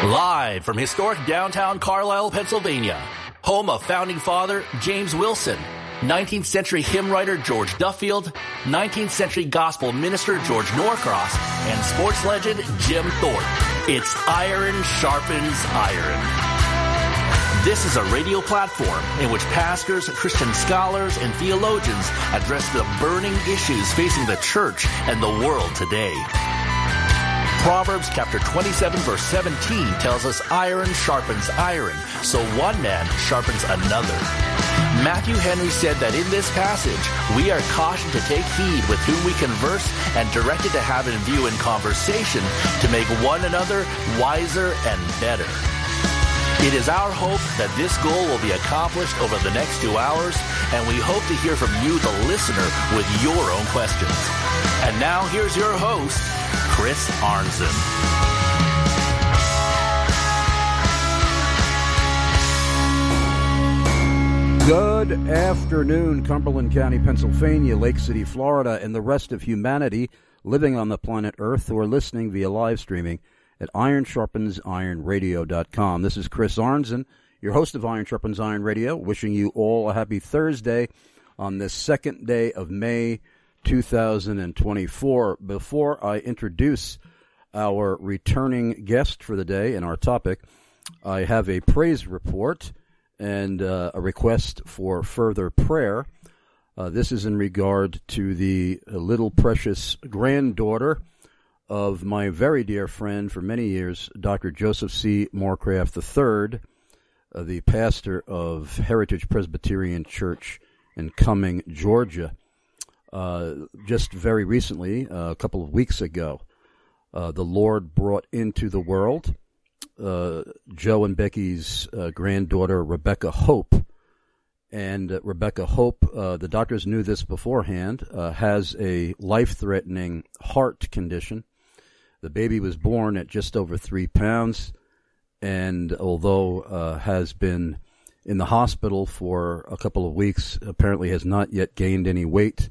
Live from historic downtown Carlisle, Pennsylvania, home of founding father James Wilson, 19th century hymn writer George Duffield, 19th century gospel minister George Norcross, and sports legend Jim Thorpe. It's Iron Sharpens Iron. This is a radio platform in which pastors, Christian scholars, and theologians address the burning issues facing the church and the world today. Proverbs chapter 27 verse 17 tells us iron sharpens iron, so one man sharpens another. Matthew Henry said that in this passage, we are cautioned to take heed with whom we converse and directed to have in view in conversation to make one another wiser and better. It is our hope that this goal will be accomplished over the next 2 hours, and we hope to hear from you, the listener, with your own questions. And now here's your host, Chris Arnzen. Good afternoon, Cumberland County, Pennsylvania, Lake City, Florida, and the rest of humanity living on the planet Earth who are listening via live streaming at ironsharpensironradio.com. This is Chris Arnzen, your host of Iron Sharpens Iron Radio, wishing you all a happy Thursday on this second day of May 2024. Before I introduce our returning guest for the day and our topic, I have a praise report and a request for further prayer. This is in regard to the little precious granddaughter of my very dear friend for many years, Dr. Joseph C. Morecraft III, the pastor of Heritage Presbyterian Church in Cumming, Georgia. Just very recently, a couple of weeks ago, the Lord brought into the world Joe and Becky's granddaughter, Rebecca Hope. And Rebecca Hope, the doctors knew this beforehand, has a life-threatening heart condition. The baby was born at just over 3 pounds, and although has been in the hospital for a couple of weeks, apparently has not yet gained any weight.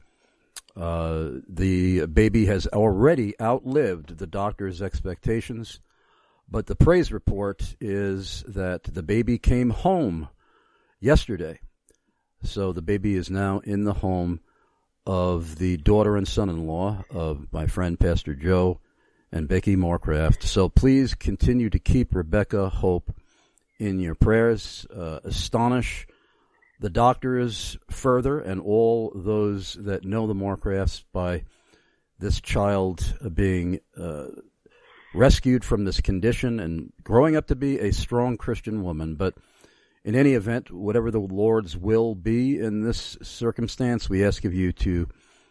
The baby has already outlived the doctor's expectations, but the praise report is that the baby came home yesterday. So the baby is now in the home of the daughter and son-in-law of my friend Pastor Joe and Becky Morecraft. So please continue to keep Rebecca Hope in your prayers. Astonish the doctors further and all those that know the Morecrafts by this child being rescued from this condition and growing up to be a strong Christian woman. But in any event, whatever the Lord's will be in this circumstance, we ask of you to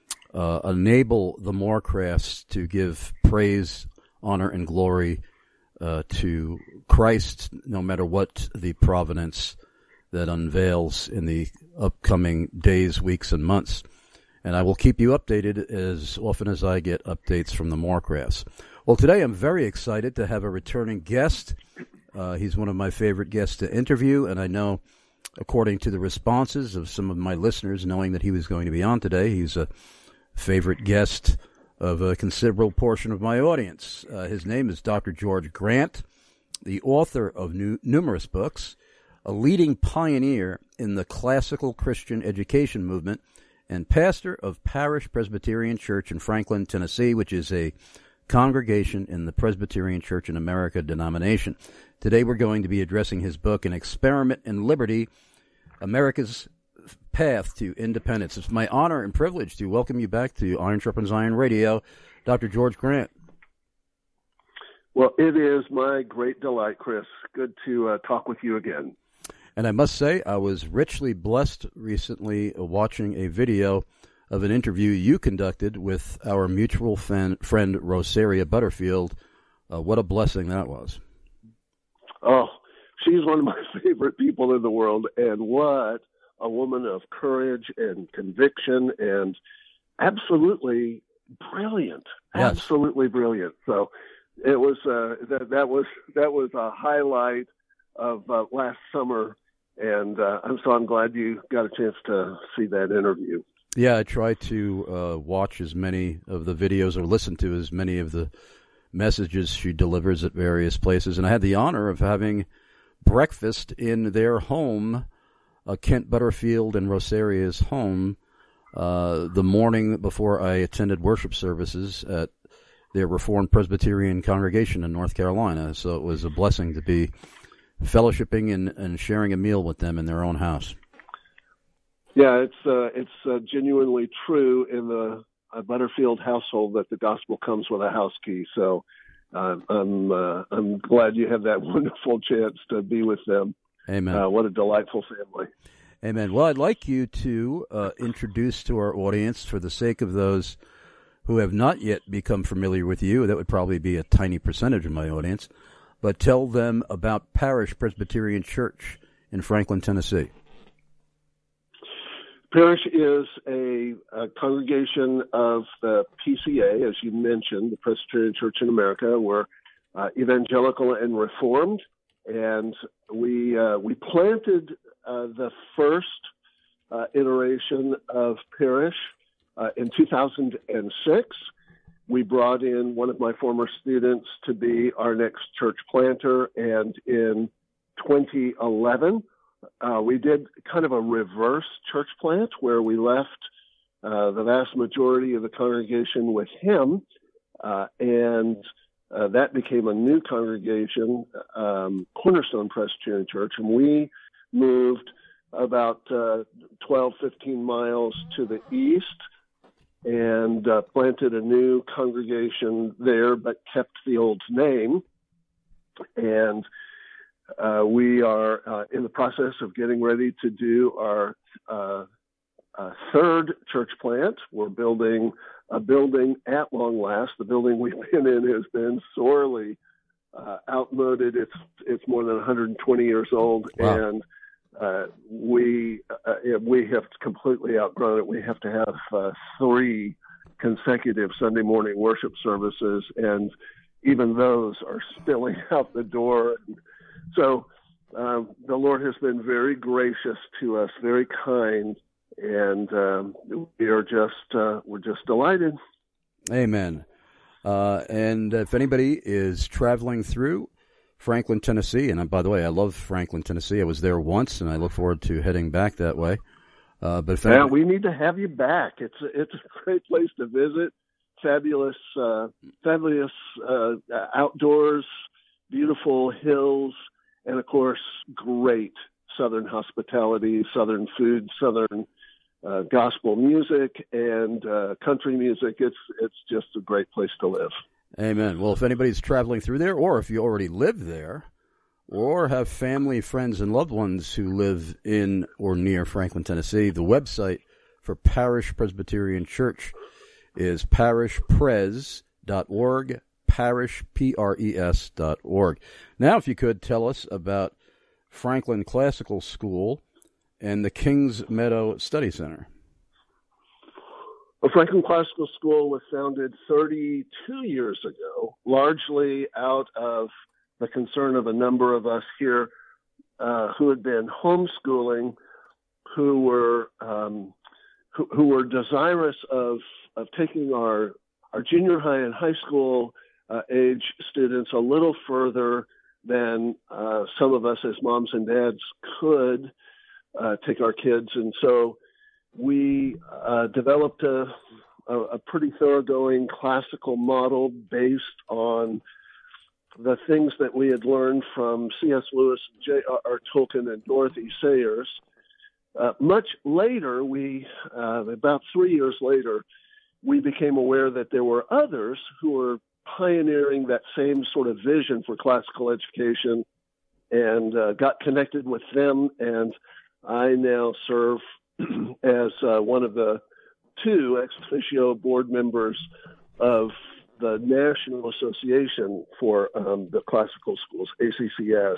enable the Morecrafts to give praise, honor, and glory to Christ, no matter what the providence that unveils in the upcoming days, weeks, and months. And I will keep you updated as often as I get updates from the Morecrafts. Well, today I'm very excited to have a returning guest. He's one of my favorite guests to interview, and I know, according to the responses of some of my listeners, knowing that he was going to be on today, he's a favorite guest of a considerable portion of my audience. His name is Dr. George Grant, the author of numerous books, a leading pioneer in the classical Christian education movement, and pastor of Parish Presbyterian Church in Franklin, Tennessee, which is a congregation in the Presbyterian Church in America denomination. Today we're going to be addressing his book, An Experiment in Liberty, America's Path to Independence. It's my honor and privilege to welcome you back to Iron Sharpens Iron Radio, Dr. George Grant. Well, it is my great delight, Chris. Good to talk with you again. And I must say, I was richly blessed recently watching a video of an interview you conducted with our mutual friend Rosaria Butterfield. What a blessing that was. Oh, she's one of my favorite people in the world, and what a woman of courage and conviction, and absolutely brilliant. Yes. Absolutely brilliant. So it was that was a highlight of last summer, and I'm glad you got a chance to see that interview. Yeah, I try to watch as many of the videos or listen to as many of the messages she delivers at various places. And I had the honor of having breakfast in their home, Kent Butterfield and Rosaria's home, the morning before I attended worship services at their Reformed Presbyterian congregation in North Carolina. So it was a blessing to be fellowshipping and sharing a meal with them in their own house. Yeah, it's genuinely true in the Butterfield household that the gospel comes with a house key. So I'm glad you have that wonderful chance to be with them. Amen. What a delightful family. Amen. Well, I'd like you to introduce to our audience, for the sake of those who have not yet become familiar with you, that would probably be a tiny percentage of my audience, but tell them about Parish Presbyterian Church in Franklin, Tennessee. Parish is a congregation of the PCA, as you mentioned, the Presbyterian Church in America. We're evangelical and reformed, and we planted the first iteration of Parish in 2006. We brought in one of my former students to be our next church planter, and in 2011, we did kind of a reverse church plant where we left the vast majority of the congregation with him, and that became a new congregation, Cornerstone Presbyterian Church, and we moved about 12, 15 miles to the east and planted a new congregation there, but kept the old name. And we are in the process of getting ready to do our third church plant. We're building a building at long last. The building we've been in has been sorely outmoded. It's more than 120 years old. Wow. And we have completely outgrown it. We have to have 3 consecutive Sunday morning worship services, and even those are spilling out the door. So the Lord has been very gracious to us, very kind, and we're just delighted. Amen. And if anybody is traveling through Franklin, Tennessee, and by the way, I love Franklin, Tennessee. I was there once, and I look forward to heading back that way. But if anybody... we need to have you back. It's a great place to visit. Fabulous outdoors, beautiful hills, and of course, great Southern hospitality, Southern food, Southern gospel music, and country music. It's just a great place to live. Amen. Well, if anybody's traveling through there, or if you already live there, or have family, friends, and loved ones who live in or near Franklin, Tennessee, the website for Parish Presbyterian Church is parishpres.org, parishpres.org. Now, if you could tell us about Franklin Classical School and the Kings Meadow Study Center. Well, Franklin Classical School was founded 32 years ago, largely out of the concern of a number of us here who had been homeschooling, who were desirous of taking our junior high and high school age students a little further than some of us as moms and dads could take our kids. And so we developed a pretty thoroughgoing classical model based on the things that we had learned from C.S. Lewis, J.R.R. Tolkien, and Dorothy Sayers. Much later, about 3 years later, we became aware that there were others who were pioneering that same sort of vision for classical education, and got connected with them. And I now serve as one of the 2 ex officio board members of the National Association for the Classical Schools, ACCS.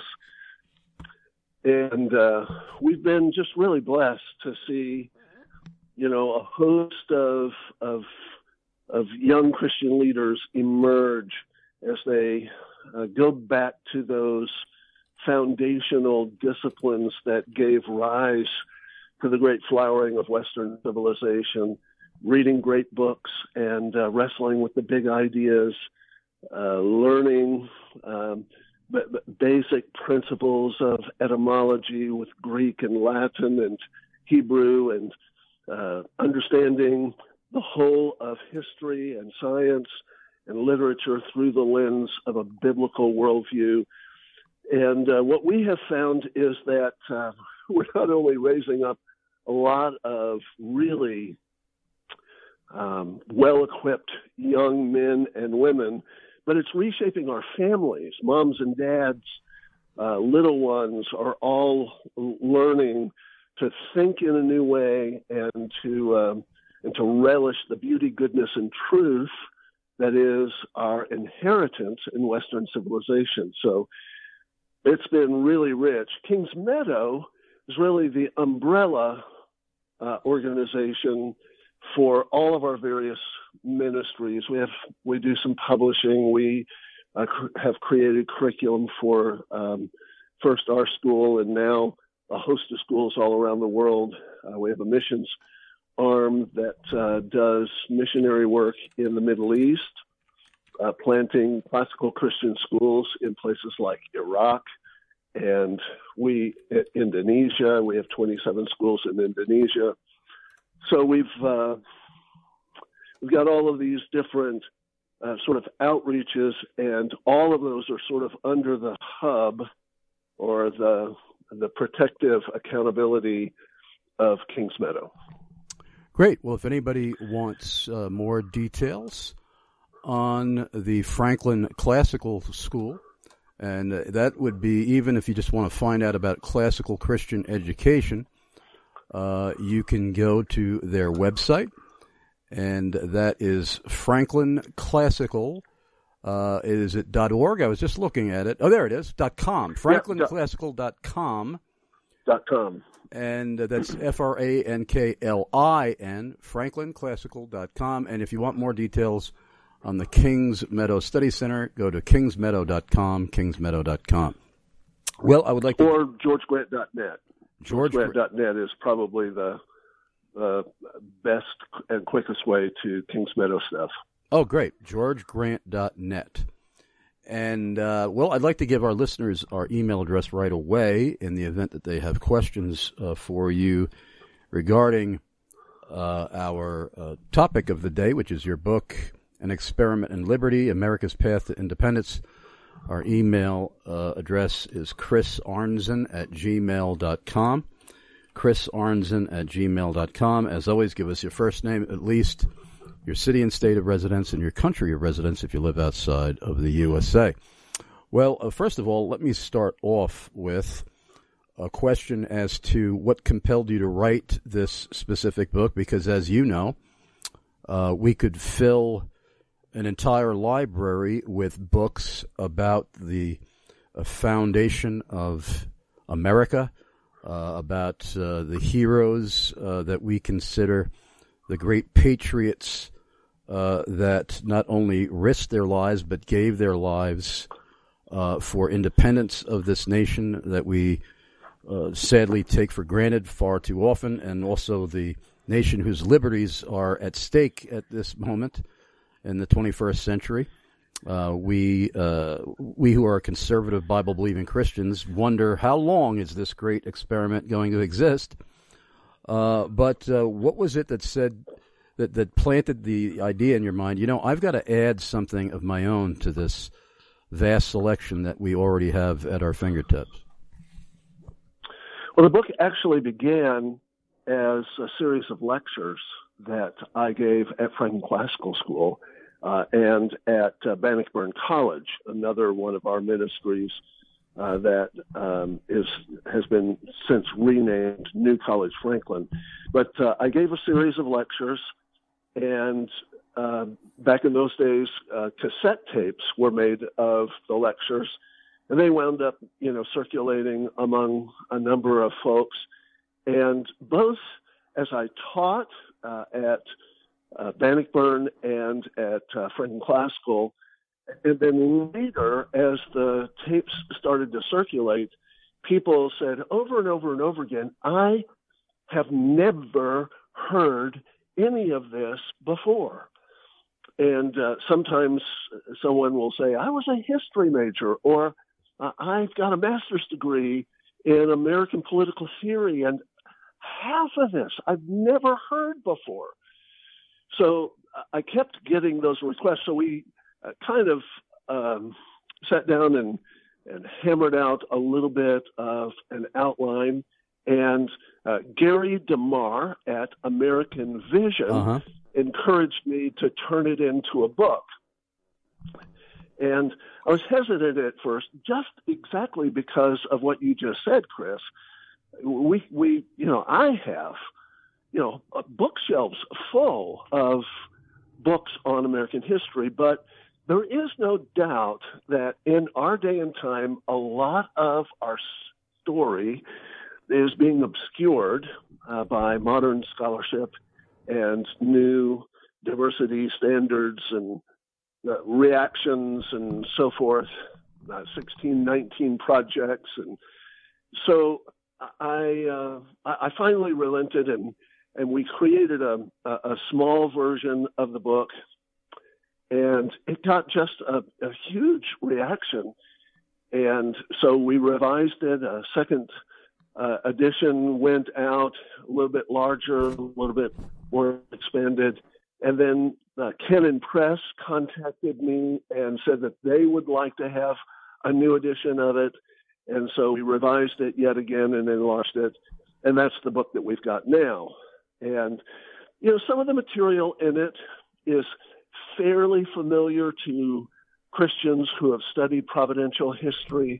And we've been just really blessed to see, a host of young Christian leaders emerge as they go back to those foundational disciplines that gave rise to the great flowering of Western civilization, reading great books and wrestling with the big ideas learning basic principles of etymology with Greek and Latin and Hebrew, and understanding the whole of history and science and literature through the lens of a biblical worldview. And what we have found is that we're not only raising up a lot of really well-equipped young men and women, but it's reshaping our families. Moms and dads, little ones are all learning to think in a new way and to relish the beauty, goodness, and truth that is our inheritance in Western civilization. So it's been really rich. Kings Meadow is really the umbrella organization for all of our various ministries. We do some publishing. We have created curriculum for first our school and now a host of schools all around the world. We have a missions arm that does missionary work in the Middle East, planting classical Christian schools in places like Iraq and Indonesia. We have 27 schools in Indonesia. So we've got all of these different sort of outreaches, and all of those are sort of under the hub or the protective accountability of Kings Meadow. Great. Well, if anybody wants more details on the Franklin Classical School, and that would be even if you just want to find out about classical Christian education, you can go to their website, and that is Franklin Classical. Is it .org? I was just looking at it. Oh, there it is, .com. FranklinClassical.com. .com. And that's FRANKLIN, FranklinClassical.com. And if you want more details on the Kings Meadow Study Center, go to kingsmeadow.com, kingsmeadow.com. Well, I would like to... Or GeorgeGrant.net. GeorgeGrant.net is probably the best and quickest way to Kings Meadow stuff. Oh, great. GeorgeGrant.net. And, well, I'd like to give our listeners our email address right away in the event that they have questions for you regarding our topic of the day, which is your book, An Experiment in Liberty, America's Path to Independence. Our email address is chrisarnzen@gmail.com. chrisarnzen@gmail.com. As always, give us your first name, at least your city and state of residence, and your country of residence if you live outside of the USA. Well, first of all, let me start off with a question as to what compelled you to write this specific book, because as you know, we could fill an entire library with books about the foundation of America, about the heroes that we consider the great patriots that not only risked their lives but gave their lives for independence of this nation that we sadly take for granted far too often, and also the nation whose liberties are at stake at this moment in the 21st century. We who are conservative Bible-believing Christians wonder how long is this great experiment going to exist. But what was it that said that planted the idea in your mind? You know, I've got to add something of my own to this vast selection that we already have at our fingertips. Well, the book actually began as a series of lectures that I gave at Franklin Classical School and at Bannockburn College, another one of our ministries that has been since renamed New College Franklin. But I gave a series of lectures, and back in those days, cassette tapes were made of the lectures, and they wound up, circulating among a number of folks. And both as I taught at Bannockburn and at Franklin Classical, and then later, as the tapes started to circulate, people said over and over and over again, I have never heard any of this before. And sometimes someone will say, I was a history major, or I've got a master's degree in American political theory, and half of this I've never heard before. So I kept getting those requests. So we kind of sat down and hammered out a little bit of an outline. And Gary DeMar at American Vision encouraged me to turn it into a book. And I was hesitant at first, just exactly because of what you just said, Chris. I have, bookshelves full of books on American history, but there is no doubt that in our day and time, a lot of our story is being obscured by modern scholarship and new diversity standards and reactions and so forth, 1619 projects. And so I finally relented, and we created a small version of the book, and it got just a huge reaction. And so we revised it. A second edition went out, a little bit larger, a little bit more expanded. And then Canon Press contacted me and said that they would like to have a new edition of it. And so we revised it yet again and then launched it. And that's the book that we've got now. And, some of the material in it is fairly familiar to Christians who have studied providential history.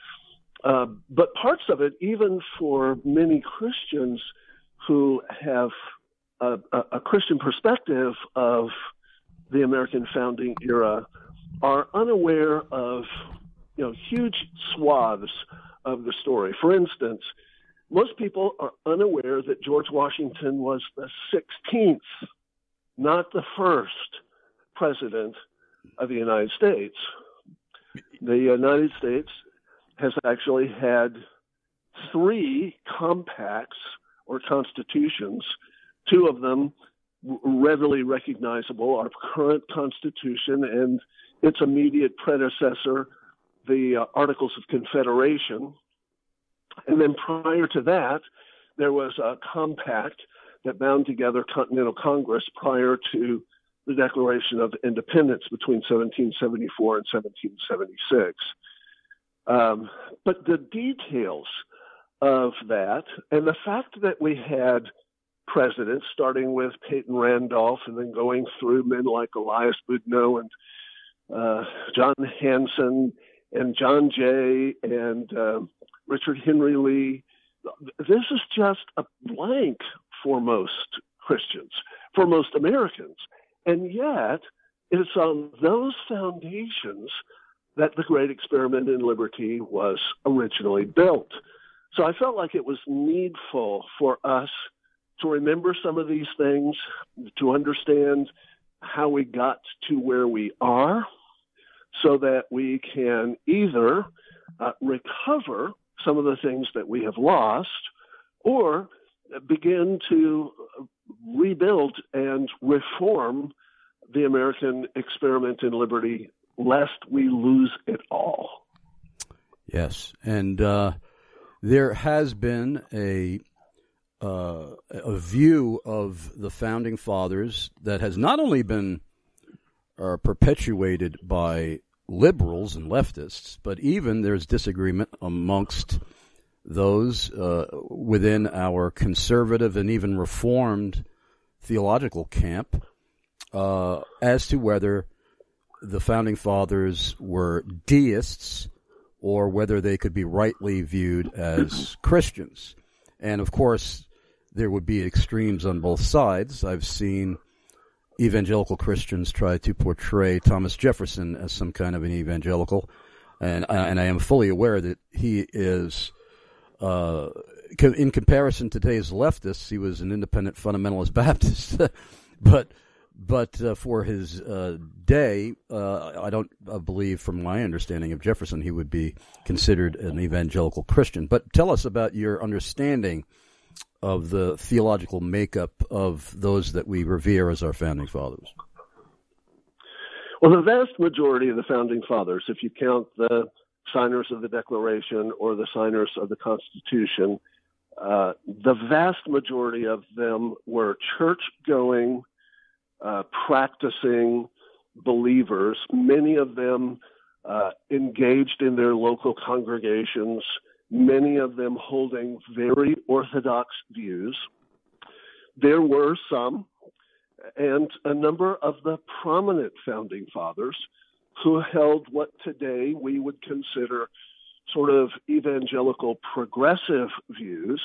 But parts of it, even for many Christians who have a Christian perspective of the American founding era, are unaware of huge swaths of the story. For instance, most people are unaware that George Washington was the 16th, not the first president of the United States. The United States has actually had 3 compacts or constitutions, 2 of them readily recognizable, our current Constitution and its immediate predecessor, the Articles of Confederation. And then prior to that, there was a compact that bound together Continental Congress prior to the Declaration of Independence between 1774 and 1776. But the details of that, and the fact that we had presidents, starting with Peyton Randolph and then going through men like Elias Boudinot and John Hanson and John Jay and Richard Henry Lee, this is just a blank for most Christians, for most Americans. And yet, it's on those foundations that the Great Experiment in Liberty was originally built. So I felt like it was needful for us to remember some of these things, to understand how we got to where we are, so that we can either recover some of the things that we have lost, or begin to rebuild and reform the American experiment in liberty, lest we lose it all. Yes, and there has been a view of the Founding Fathers that has not only been perpetuated by liberals and leftists, but even there's disagreement amongst those within our conservative and even reformed theological camp as to whether the Founding Fathers were deists or whether they could be rightly viewed as Christians. And, of course, there would be extremes on both sides. I've seen evangelical Christians try to portray Thomas Jefferson as some kind of an evangelical, and I am fully aware that he is, in comparison to today's leftists, he was an independent fundamentalist Baptist, but for his day, I don't believe, from my understanding of Jefferson, he would be considered an evangelical Christian. But tell us about your understanding of the theological makeup of those that we revere as our Founding Fathers. Well, the vast majority of the Founding Fathers, if you count the signers of the Declaration or the signers of the Constitution, the vast majority of them were church-going, practicing believers, many of them engaged in their local congregations, many of them holding very orthodox views. There were some, and a number of the prominent Founding Fathers who held what today we would consider sort of evangelical progressive views.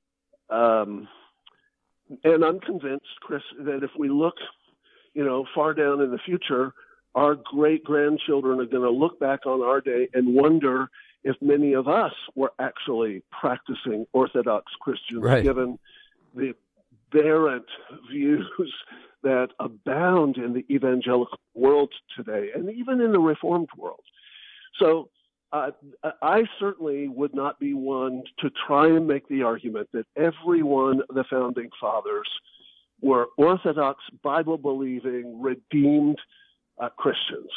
And I'm convinced, Chris, that if we look, far down in the future, our great-grandchildren are going to look back on our day and wonder if many of us were actually practicing Orthodox Christians, right, given the aberrant views that abound in the evangelical world today, and even in the Reformed world. So I certainly would not be one to try and make the argument that every one of the Founding Fathers were Orthodox, Bible-believing, redeemed Christians.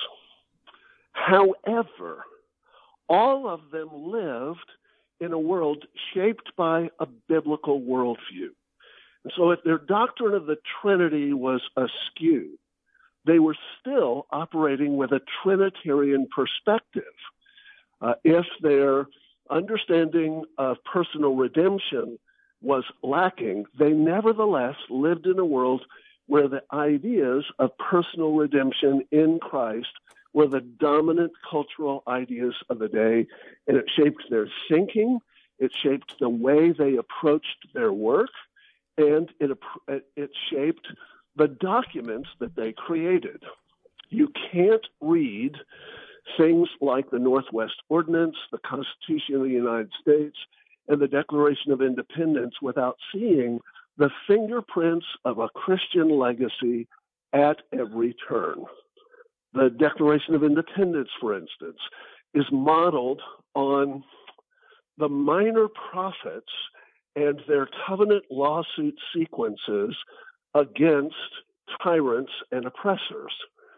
However, all of them lived in a world shaped by a biblical worldview. And so if their doctrine of the Trinity was askew, they were still operating with a Trinitarian perspective. If their understanding of personal redemption was lacking, they nevertheless lived in a world where the ideas of personal redemption in Christ were the dominant cultural ideas of the day, and it shaped their thinking, it shaped the way they approached their work, and it shaped the documents that they created. You can't read things like the Northwest Ordinance, the Constitution of the United States, and the Declaration of Independence without seeing the fingerprints of a Christian legacy at every turn. The Declaration of Independence, for instance, is modeled on the minor prophets and their covenant lawsuit sequences against tyrants and oppressors.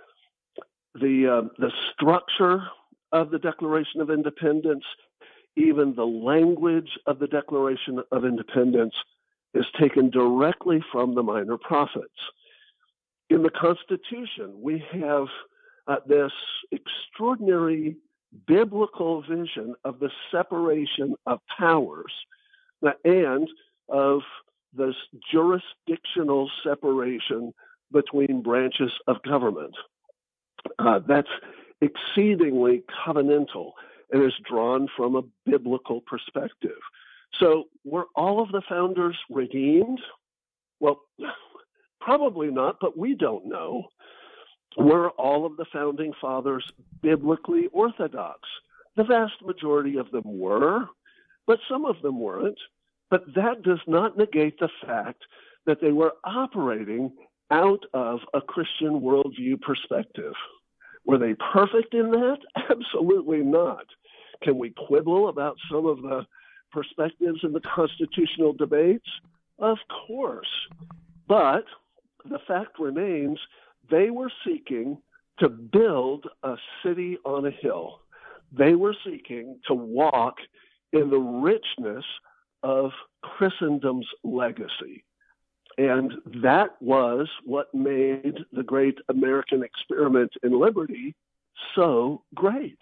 The structure of the Declaration of Independence, even the language of the Declaration of Independence, is taken directly from the minor prophets. In the Constitution, we have this extraordinary biblical vision of the separation of powers and of this jurisdictional separation between branches of government. That's exceedingly covenantal and is drawn from a biblical perspective. So were all of the founders redeemed? Well, probably not, but we don't know. Were all of the Founding Fathers biblically orthodox? The vast majority of them were, but some of them weren't. But that does not negate the fact that they were operating out of a Christian worldview perspective. Were they perfect in that? Absolutely not. Can we quibble about some of the perspectives in the constitutional debates? Of course. But the fact remains, they were seeking to build a city on a hill. They were seeking to walk in the richness of Christendom's legacy. And that was what made the great American experiment in liberty so great.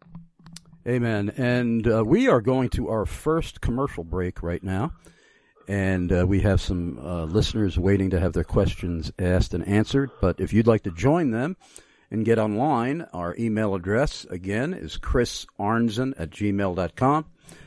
Amen. And we are going to our first commercial break right now. And we have some listeners waiting to have their questions asked and answered. But if you'd like to join them and get online, our email address, again, is chrisarnzen@gmail.com,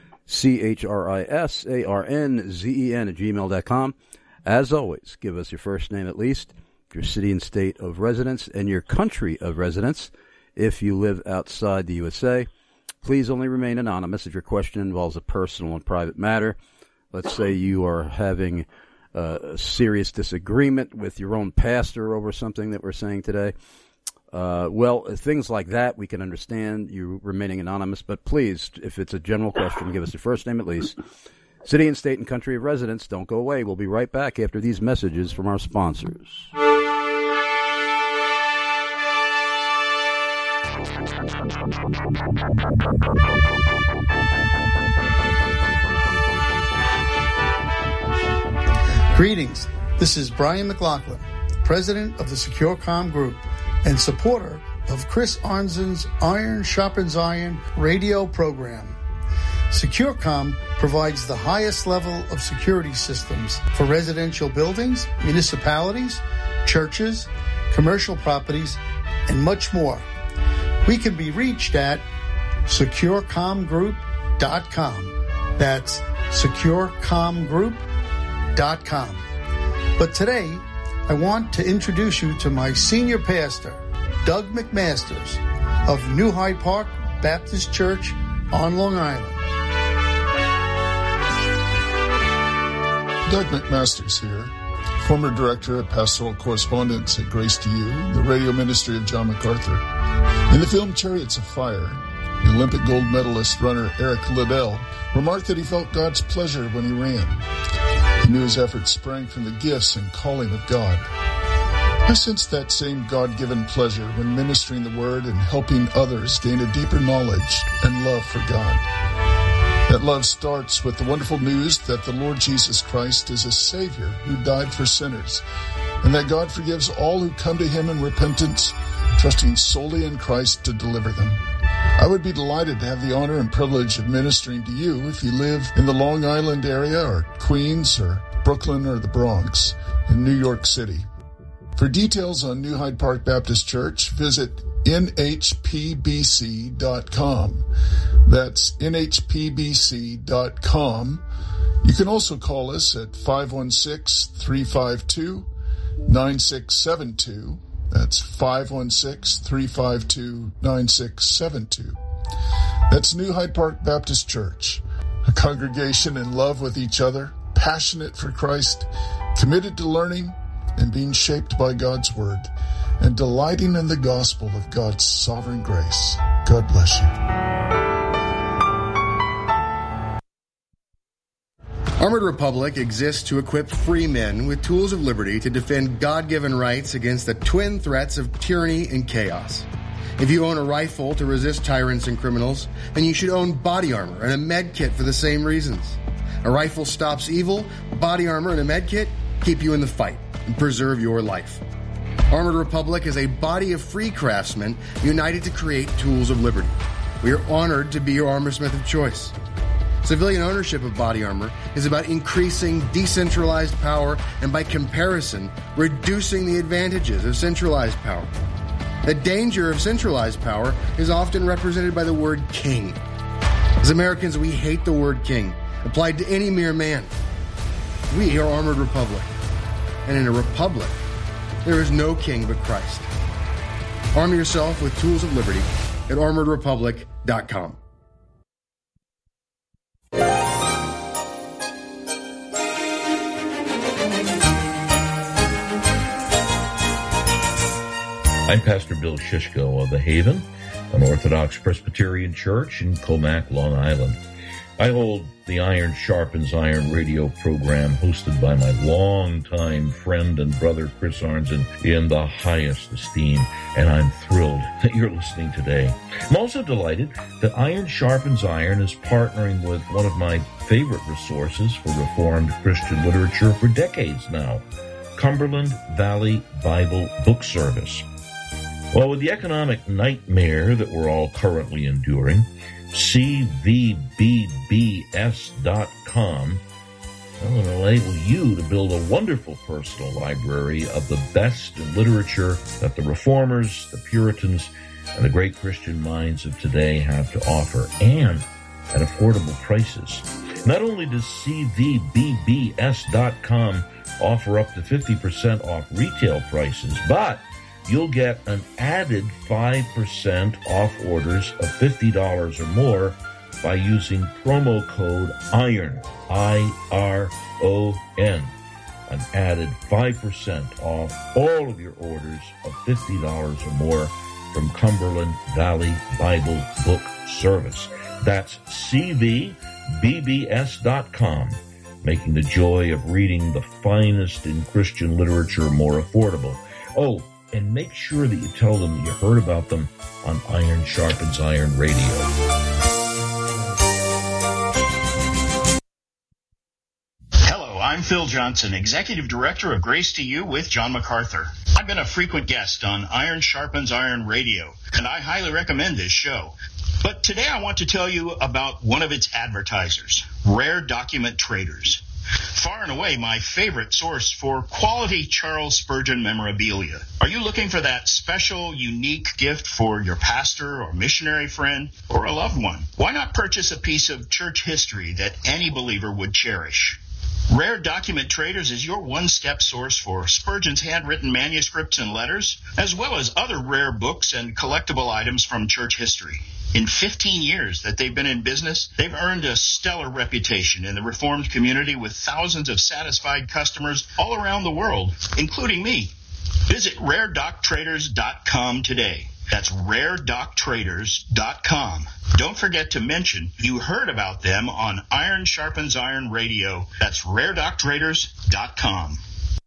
CHRISARNZEN@gmail.com. As always, give us your first name at least, your city and state of residence, and your country of residence if you live outside the USA. Please only remain anonymous if your question involves a personal and private matter. Let's say you are having a serious disagreement with your own pastor over something that we're saying today. Well, things like that, we can understand you remaining anonymous. But please, if it's a general question, give us your first name at least. City and state and country of residence. Don't go away. We'll be right back after these messages from our sponsors. Greetings. This is Brian McLaughlin, president of the SecureCom Group and supporter of Chris Arnzen's Iron Sharpens Iron radio program. SecureCom provides the highest level of security systems for residential buildings, municipalities, churches, commercial properties, and much more. We can be reached at securecomgroup.com. That's securecomgroup.com. But today, I want to introduce you to my senior pastor, Doug McMasters of New Hyde Park Baptist Church on Long Island. Doug McMasters here, former director of pastoral correspondence at Grace to You, the radio ministry of John MacArthur. In the film Chariots of Fire, the Olympic gold medalist runner Eric Liddell remarked that he felt God's pleasure when he ran. He knew his efforts sprang from the gifts and calling of God. I sensed that same God-given pleasure when ministering the Word and helping others gain a deeper knowledge and love for God. That love starts with the wonderful news that the Lord Jesus Christ is a Savior who died for sinners, and that God forgives all who come to Him in repentance, trusting solely in Christ to deliver them. I would be delighted to have the honor and privilege of ministering to you if you live in the Long Island area or Queens or Brooklyn or the Bronx in New York City. For details on New Hyde Park Baptist Church, visit nhpbc.com. That's nhpbc.com. You can also call us at 516-352-9672. That's 516-352-9672. That's New Hyde Park Baptist Church, a congregation in love with each other, passionate for Christ, committed to learning and being shaped by God's Word, and delighting in the gospel of God's sovereign grace. God bless you. Armored Republic exists to equip free men with tools of liberty to defend God-given rights against the twin threats of tyranny and chaos. If you own a rifle to resist tyrants and criminals, then you should own body armor and a med kit for the same reasons. A rifle stops evil, body armor and a med kit keep you in the fight and preserve your life. Armored Republic is a body of free craftsmen united to create tools of liberty. We are honored to be your armorsmith of choice. Civilian ownership of body armor is about increasing decentralized power and, by comparison, reducing the advantages of centralized power. The danger of centralized power is often represented by the word king. As Americans, we hate the word king, applied to any mere man. We are Armored Republic. And in a republic, there is no king but Christ. Arm yourself with tools of liberty at armoredrepublic.com. I'm Pastor Bill Shishko of The Haven, an Orthodox Presbyterian church in Comac, Long Island. I hold the Iron Sharpens Iron radio program hosted by my longtime friend and brother Chris Arnzen in the highest esteem, and I'm thrilled that you're listening today. I'm also delighted that Iron Sharpens Iron is partnering with one of my favorite resources for Reformed Christian literature for decades now, Cumberland Valley Bible Book Service. Well, with the economic nightmare that we're all currently enduring, cvbbs.com will enable you to build a wonderful personal library of the best in literature that the Reformers, the Puritans, and the great Christian minds of today have to offer, and at affordable prices. Not only does cvbbs.com offer up to 50% off retail prices, but you'll get an added 5% off orders of $50 or more by using promo code IRON, I-R-O-N. An added 5% off all of your orders of $50 or more from Cumberland Valley Bible Book Service. That's cvbbs.com, making the joy of reading the finest in Christian literature more affordable. Oh, and make sure that you tell them that you heard about them on Iron Sharpens Iron Radio. Hello, I'm Phil Johnson, Executive Director of Grace to You with John MacArthur. I've been a frequent guest on Iron Sharpens Iron Radio, and I highly recommend this show. But today I want to tell you about one of its advertisers, Rare Document Traders. Far and away my favorite source for quality Charles Spurgeon memorabilia. Are you looking for that special, unique gift for your pastor or missionary friend or a loved one? Why not purchase a piece of church history that any believer would cherish? Rare Document Traders is your one-step source for Spurgeon's handwritten manuscripts and letters, as well as other rare books and collectible items from church history. In 15 years that they've been in business, they've earned a stellar reputation in the Reformed community with thousands of satisfied customers all around the world, including me. Visit RareDocTraders.com today. That's RareDocTraders.com. Don't forget to mention you heard about them on Iron Sharpens Iron Radio. That's RareDocTraders.com.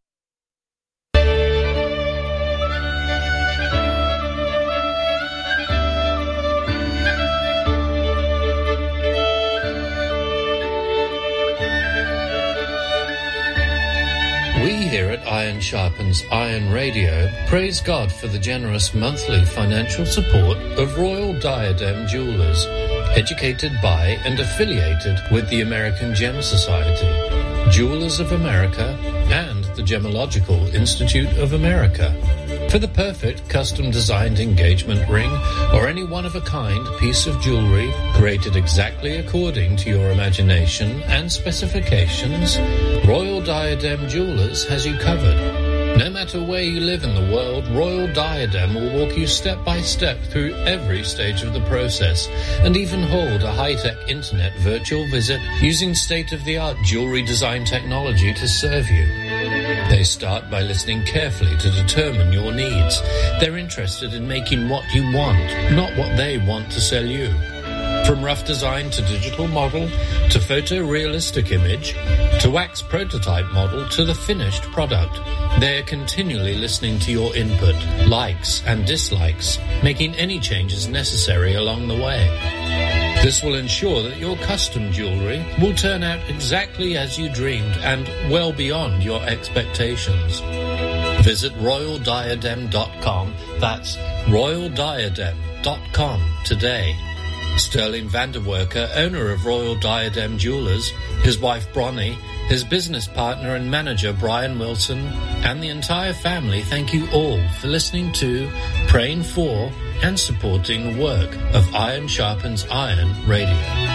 We here at Iron Sharpens Iron Radio praise God for the generous monthly financial support of Royal Diadem Jewelers, educated by and affiliated with the American Gem Society, Jewelers of America, and the Gemological Institute of America. For the perfect custom-designed engagement ring or any one-of-a-kind piece of jewelry created exactly according to your imagination and specifications, Royal Diadem Jewelers has you covered. No matter where you live in the world, Royal Diadem will walk you step by step through every stage of the process and even hold a high-tech internet virtual visit using state-of-the-art jewelry design technology to serve you. They start by listening carefully to determine your needs. They're interested in making what you want, not what they want to sell you. From rough design to digital model, to photorealistic image, to wax prototype model, to the finished product, they're continually listening to your input, likes and dislikes, making any changes necessary along the way. This will ensure that your custom jewelry will turn out exactly as you dreamed and well beyond your expectations. Visit RoyalDiadem.com. That's RoyalDiadem.com today. Sterling Vanderwerker, owner of Royal Diadem Jewelers, his wife Bronnie, his business partner and manager Brian Wilson, and the entire family thank you all for listening to, praying for, and supporting the work of Iron Sharpens Iron Radio.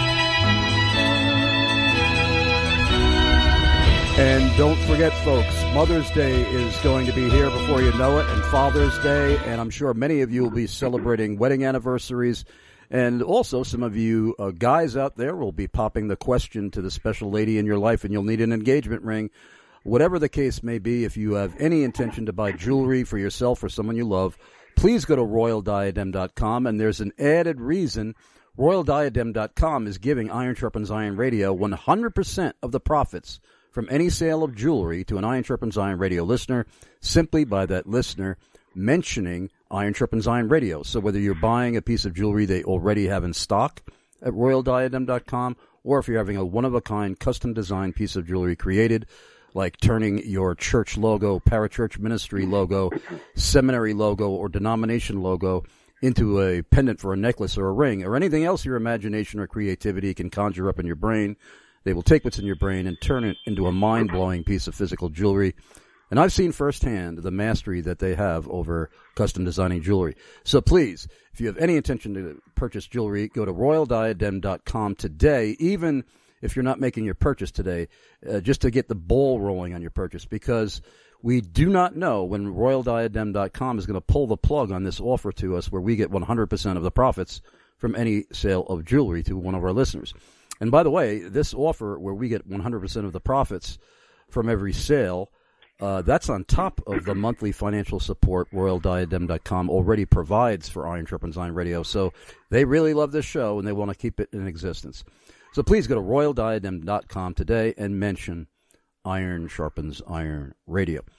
And don't forget, folks, Mother's Day is going to be here before you know it, and Father's Day, and I'm sure many of you will be celebrating wedding anniversaries. And also, some of you guys out there will be popping the question to the special lady in your life, and you'll need an engagement ring. Whatever the case may be, if you have any intention to buy jewelry for yourself or someone you love, please go to RoyalDiadem.com, and there's an added reason. RoyalDiadem.com is giving Iron Sharpens Iron Radio 100% of the profits from any sale of jewelry to an Iron Sharpens Iron Radio listener, simply by that listener mentioning Iron Sharpens Iron Radio. So whether you're buying a piece of jewelry they already have in stock at RoyalDiadem.com, or if you're having a one-of-a-kind custom-designed piece of jewelry created, like turning your church logo, parachurch ministry logo, seminary logo, or denomination logo into a pendant for a necklace or a ring, or anything else your imagination or creativity can conjure up in your brain. They will take what's in your brain and turn it into a mind-blowing piece of physical jewelry. And I've seen firsthand the mastery that they have over custom designing jewelry. So please, if you have any intention to purchase jewelry, go to RoyalDiadem.com today, even if you're not making your purchase today, just to get the ball rolling on your purchase, because we do not know when RoyalDiadem.com is going to pull the plug on this offer to us where we get 100% of the profits from any sale of jewelry to one of our listeners. And by the way, this offer where we get 100% of the profits from every sale, that's on top of the monthly financial support RoyalDiadem.com already provides for Iron Sharpens Iron Radio. So they really love this show, and they want to keep it in existence. So please go to RoyalDiadem.com today and mention Iron Sharpens Iron Radio.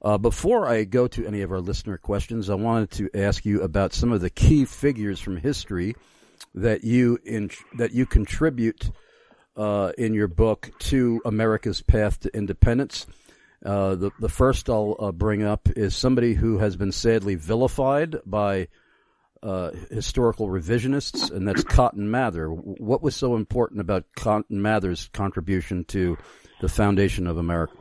Before I go to any of our listener questions, I wanted to ask you about some of the key figures from history that you contribute in your book to America's Path to Independence. The first I'll bring up is somebody who has been sadly vilified by historical revisionists, and that's Cotton Mather. What was so important about Cotton Mather's contribution to the foundation of America?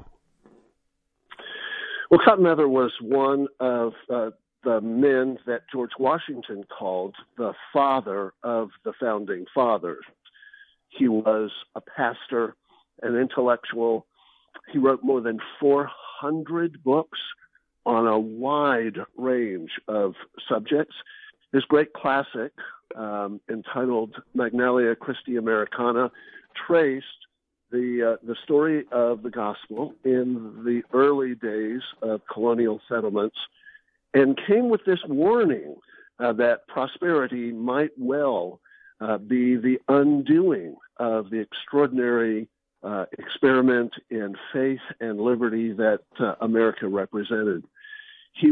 Well, Cotton Mather was one of the men that George Washington called the father of the founding fathers. He was a pastor, an intellectual. He wrote more than 400 books on a wide range of subjects. His great classic, entitled Magnalia Christi Americana, traced the story of the gospel in the early days of colonial settlements, and came with this warning that prosperity might well be the undoing of the extraordinary experiment in faith and liberty that America represented. He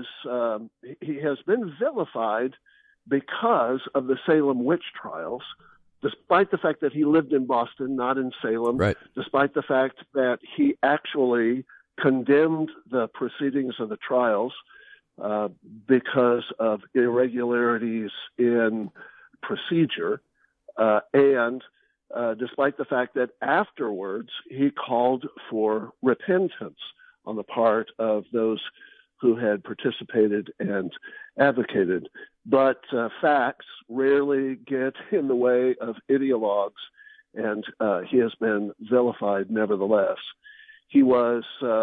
has been vilified because of the Salem witch trials, despite the fact that he lived in Boston, not in Salem, right. Despite the fact that he actually condemned the proceedings of the trials because of irregularities in procedure, and despite the fact that afterwards he called for repentance on the part of those who had participated and advocated. But facts rarely get in the way of ideologues, and he has been vilified nevertheless. He was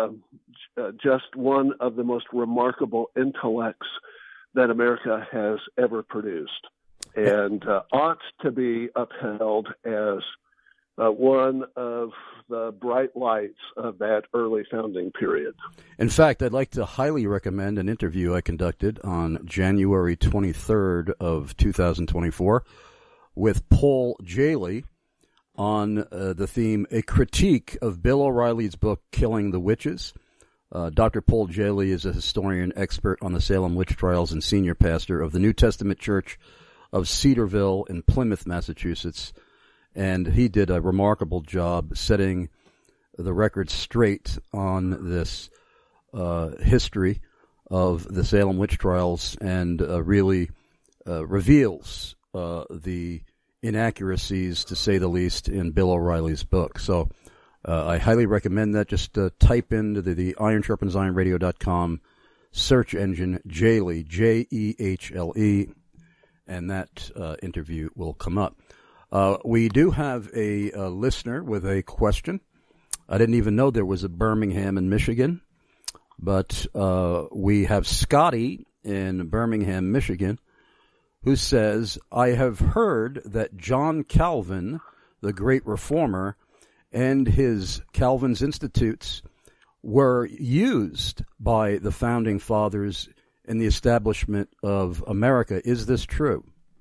just one of the most remarkable intellects that America has ever produced, and ought to be upheld as one of the bright lights of that early founding period. In fact, I'd like to highly recommend an interview I conducted on January 23rd of 2024 with Paul Jaley on the theme, A Critique of Bill O'Reilly's book, Killing the Witches. Dr. Paul Jaley is a historian expert on the Salem witch trials and senior pastor of the New Testament Church of Cedarville in Plymouth, Massachusetts. And he did a remarkable job setting the record straight on this history of the Salem witch trials, and really reveals the inaccuracies, to say the least, in Bill O'Reilly's book. So I highly recommend that. Just type into the IronSharpensIronRadio.com search engine Jaley, Jehle, and that interview will come up. We do have a listener with a question. I didn't even know there was a Birmingham in Michigan, but we have Scotty in Birmingham, Michigan, who says, I have heard that John Calvin, the great reformer, and his Calvin's Institutes were used by the founding fathers in the establishment of America. Is this true?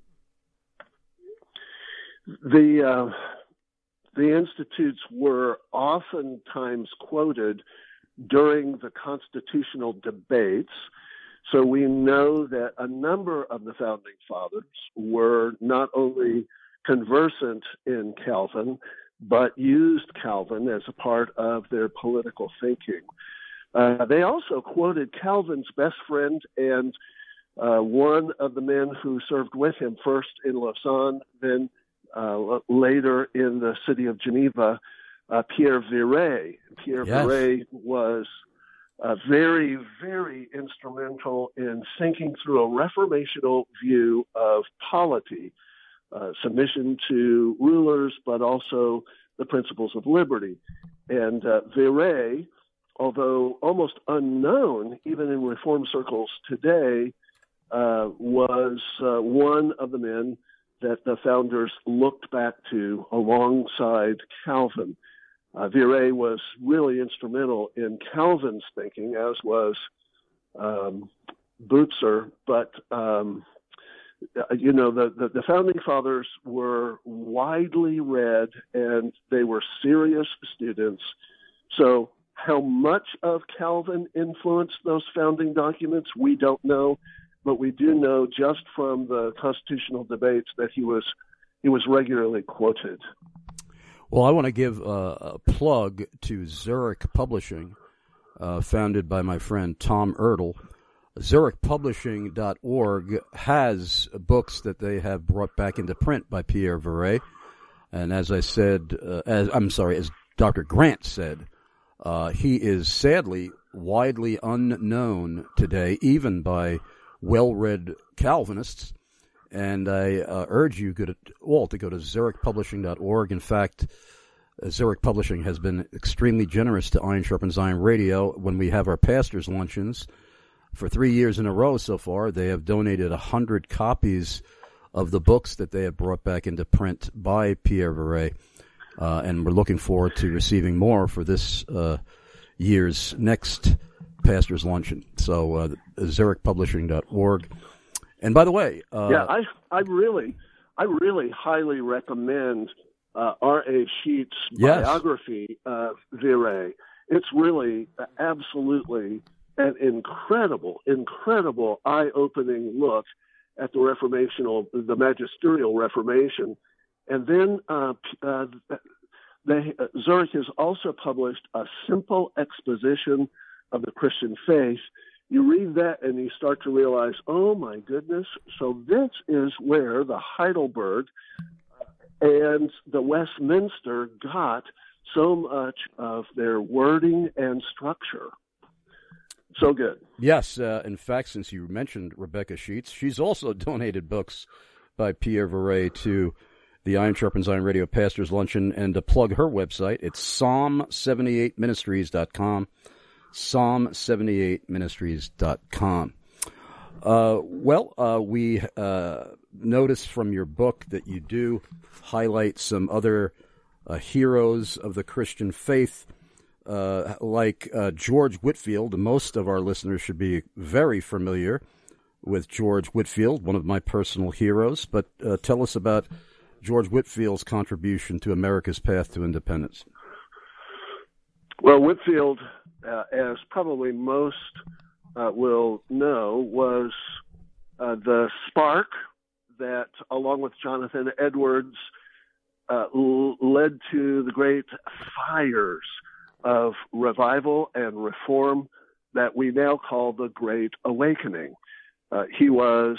The institutes were oftentimes quoted during the constitutional debates, so we know that a number of the founding fathers were not only conversant in Calvin, but used Calvin as a part of their political thinking. They also quoted Calvin's best friend and one of the men who served with him, first in Lausanne, then later in the city of Geneva, Pierre Viret. Pierre Viret was very, very instrumental in thinking through a reformational view of polity, submission to rulers, but also the principles of liberty. And Viret, although almost unknown even in reform circles today, was one of the men that the founders looked back to alongside Calvin. Viret was really instrumental in Calvin's thinking, as was Bucer, but the founding fathers were widely read and they were serious students. So How much of Calvin influenced those founding documents, we don't know, but we do know just from the constitutional debates that he was regularly quoted. Well, I want to give a plug to Zurich Publishing, founded by my friend Tom Ertl. ZurichPublishing.org has books that they have brought back into print by Pierre Viret. And as I said, as Dr. Grant said, he is sadly widely unknown today, even by well-read Calvinists. And I urge you all to go to ZurichPublishing.org. In fact, Zurich Publishing has been extremely generous to Iron Sharpens Iron Radio. When we have our pastors' luncheons, for 3 years in a row so far, they have donated 100 copies of the books that they have brought back into print by Pierre Viret. And we're looking forward to receiving more for this year's next pastors' luncheon. So ZurichPublishing.org. And by the way, I really highly recommend R.A. Sheets' biography of Viret. It's really absolutely an incredible eye-opening look at the Reformation, the magisterial Reformation. And then Zurich has also published a simple exposition of the Christian faith. You read that and you start to realize, oh my goodness, so this is where the Heidelberg and the Westminster got so much of their wording and structure. So good. Yes, in fact, since you mentioned Rebecca Sheets, she's also donated books by Pierre Viret to the Iron Sharpens Iron Radio Pastors Luncheon. And to plug her website, it's Psalm78ministries.com. Psalm78ministries.com. We noticed from your book that you do highlight some other heroes of the Christian faith, like George Whitefield. Most of our listeners should be very familiar with George Whitefield, one of my personal heroes. But tell us about George Whitefield's contribution to America's path to independence. Well, Whitefield, as probably most will know, was the spark that, along with Jonathan Edwards, led to the great fires of revival and reform that we now call the Great Awakening. He was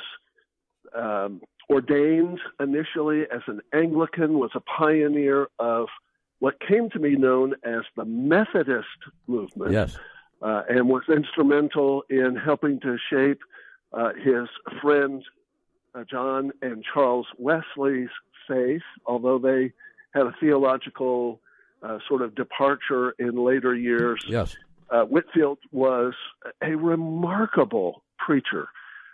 ordained initially as an Anglican, was a pioneer of what came to be known as the Methodist movement, and was instrumental in helping to shape his friend John and Charles Wesley's faith, although they had a theological sort of departure in later years. Whitefield was a remarkable preacher.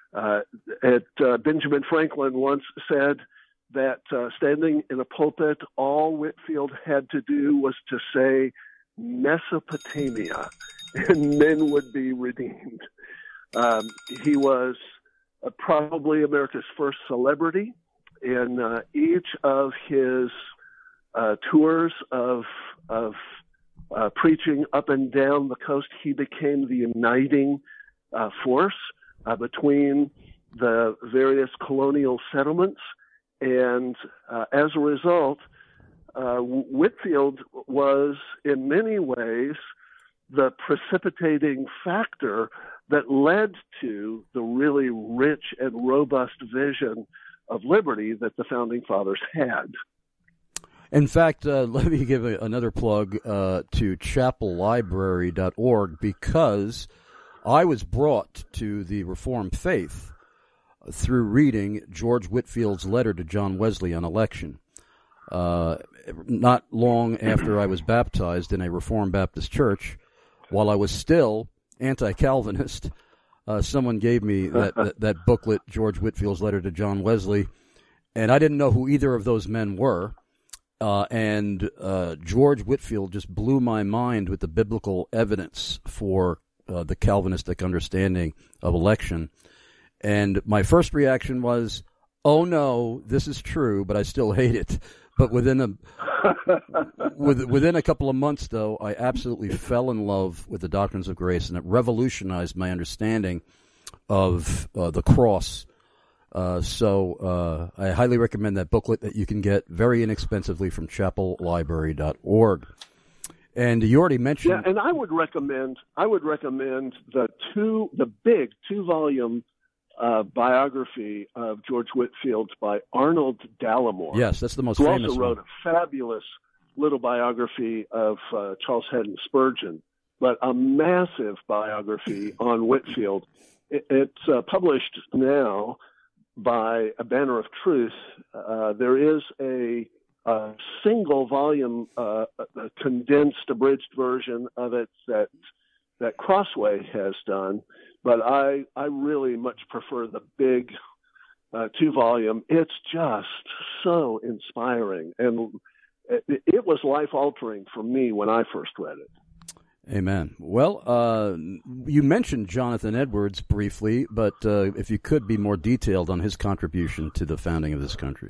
Benjamin Franklin once said that standing in a pulpit, all Whitefield had to do was to say Mesopotamia, and men would be redeemed. He was probably America's first celebrity. In each of his tours of preaching up and down the coast, he became the uniting force between the various colonial settlements. And as a result, Whitefield was in many ways the precipitating factor that led to the really rich and robust vision of liberty that the Founding Fathers had. In fact, let me give another plug to chapellibrary.org, because I was brought to the Reformed faith through reading George Whitefield's letter to John Wesley on election. Not long after I was baptized in a Reformed Baptist church, while I was still anti-Calvinist, someone gave me that booklet, George Whitefield's letter to John Wesley, and I didn't know who either of those men were. And George Whitefield just blew my mind with the biblical evidence for the Calvinistic understanding of election. And my first reaction was, oh no, this is true, but I still hate it. But within Within a couple of months, though, I absolutely fell in love with the Doctrines of Grace, and it revolutionized my understanding of the cross. So I highly recommend that booklet that you can get very inexpensively from chapellibrary.org. And you already mentioned, and I would recommend the big 2-volume biography of George Whitefield by Arnold Dallimore. Yes, that's the most who famous also wrote one. a fabulous little biography of Charles Haddon Spurgeon, but a massive biography on Whitefield. It's published now by A Banner of Truth. There is a single volume, a condensed, abridged version of it that Crossway has done, but I really much prefer the big 2-volume. It's just so inspiring, and it was life-altering for me when I first read it. Amen. Well, you mentioned Jonathan Edwards briefly, but if you could be more detailed on his contribution to the founding of this country.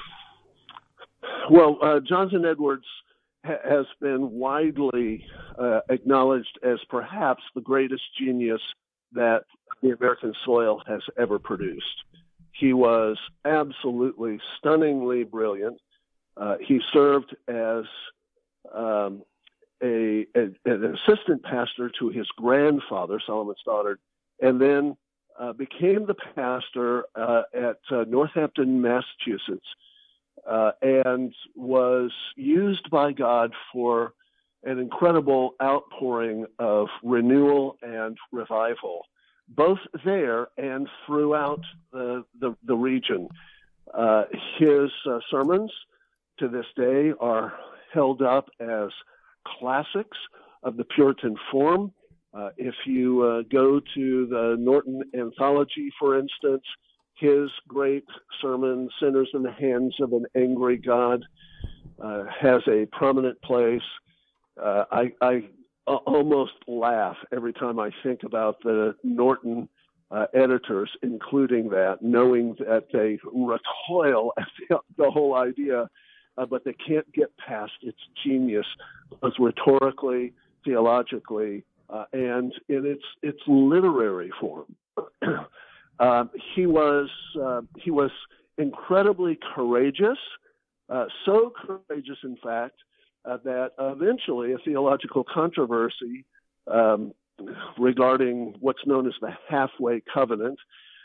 Well, Jonathan Edwards has been widely acknowledged as perhaps the greatest genius that the American soil has ever produced. He was absolutely stunningly brilliant. He served as an assistant pastor to his grandfather, Solomon Stoddard, and then became the pastor at Northampton, Massachusetts, and was used by God for an incredible outpouring of renewal and revival, both there and throughout the region. His sermons to this day are held up as classics of the Puritan form. If you go to the Norton Anthology, for instance, his great sermon, Sinners in the Hands of an Angry God, has a prominent place. I almost laugh every time I think about the Norton editors including that, knowing that they recoil at the whole idea, but they can't get past its genius, both rhetorically, theologically, and in its literary form. He was incredibly courageous, so courageous, in fact, that eventually a theological controversy regarding what's known as the halfway covenant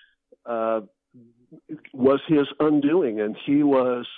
was his undoing, and he was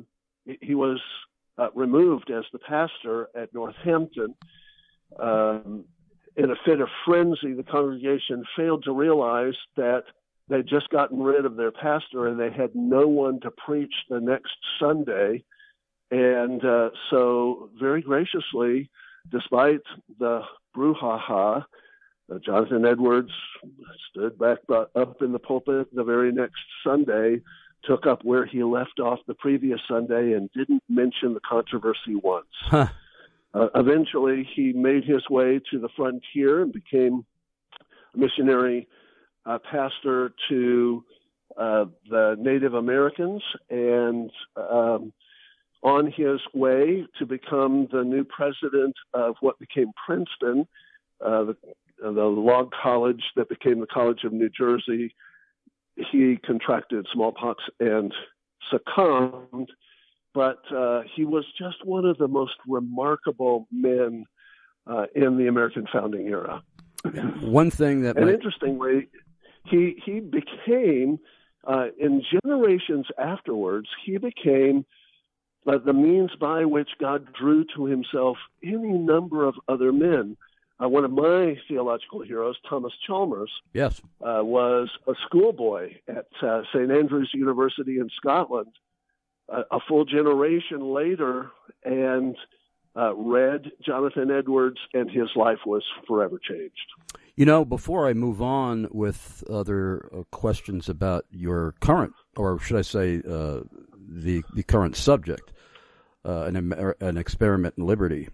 removed as the pastor at Northampton. In a fit of frenzy, the congregation failed to realize that they'd just gotten rid of their pastor and they had no one to preach the next Sunday. And so very graciously, despite the brouhaha, Jonathan Edwards stood back up in the pulpit the very next Sunday, took up where he left off the previous Sunday, and didn't mention the controversy once. Huh. Eventually, he made his way to the frontier and became a missionary pastor to the Native Americans, and on his way to become the new president of what became Princeton, the log college that became the College of New Jersey, he contracted smallpox and succumbed. But he was just one of the most remarkable men in the American founding era. One thing that, and interestingly, he became, in generations afterwards, he became the means by which God drew to himself any number of other men. One of my theological heroes, Thomas Chalmers, yes, was a schoolboy at St. Andrews University in Scotland. A full generation later, and read Jonathan Edwards, and his life was forever changed. You know, before I move on with other questions about your current, or should I say the current subject, an experiment in liberty,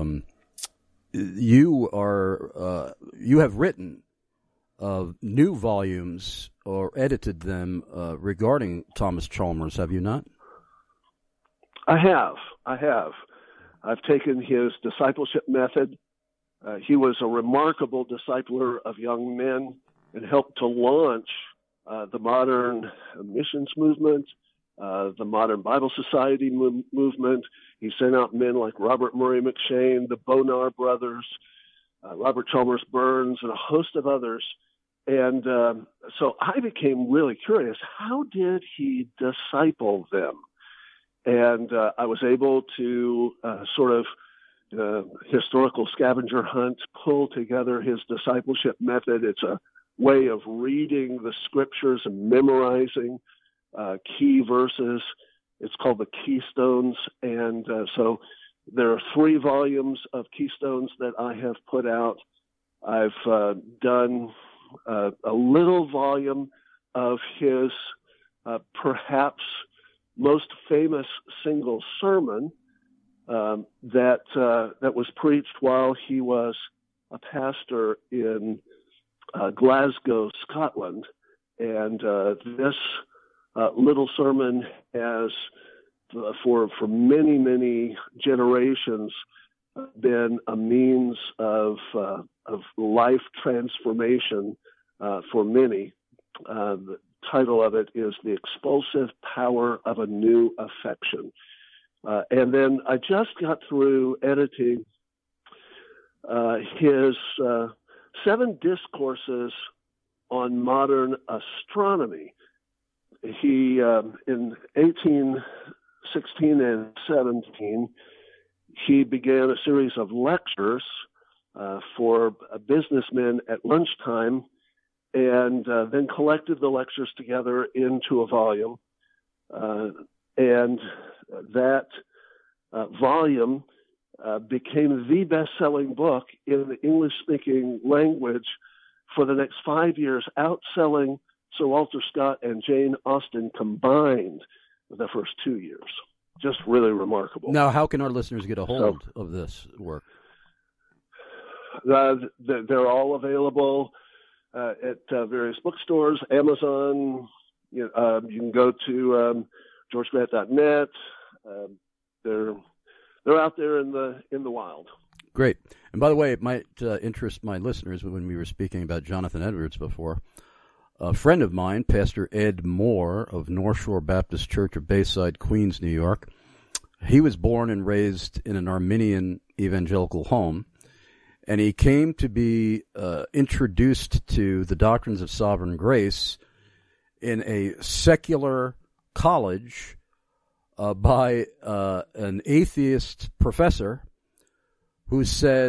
you have written new volumes or edited them regarding Thomas Chalmers, have you not? I have. I've taken his discipleship method. He was a remarkable discipler of young men and helped to launch the modern missions movement, the modern Bible Society movement. He sent out men like Robert Murray McCheyne, the Bonar brothers, Robert Chalmers Burns, and a host of others. And so I became really curious. How did he disciple them? And I was able to sort of historical scavenger hunt, pull together his discipleship method. It's a way of reading the scriptures and memorizing key verses. It's called the Keystones. And so there are 3 volumes of Keystones that I have put out. I've done a little volume of his perhaps most famous single sermon that was preached while he was a pastor in Glasgow, Scotland. And this little sermon has, for many, many generations, been a means of life transformation for many. The title of it is The Expulsive Power of a New Affection. And then I just got through editing his 7 discourses on modern astronomy. He, in 1816 and 17, he began a series of lectures for businessmen at lunchtime, and then collected the lectures together into a volume. And that volume became the best-selling book in the English-speaking language for the next 5 years, outselling Sir Walter Scott and Jane Austen combined the first 2 years. Just really remarkable. Now, how can our listeners get a hold of this work? They're all available at various bookstores, Amazon. You can go to georgegrant.net. They're out there in the wild. Great. And by the way, it might interest my listeners when we were speaking about Jonathan Edwards before. A friend of mine, Pastor Ed Moore of North Shore Baptist Church of Bayside, Queens, New York, he was born and raised in an Arminian evangelical home, and he came to be introduced to the doctrines of sovereign grace in a secular college by an atheist professor who said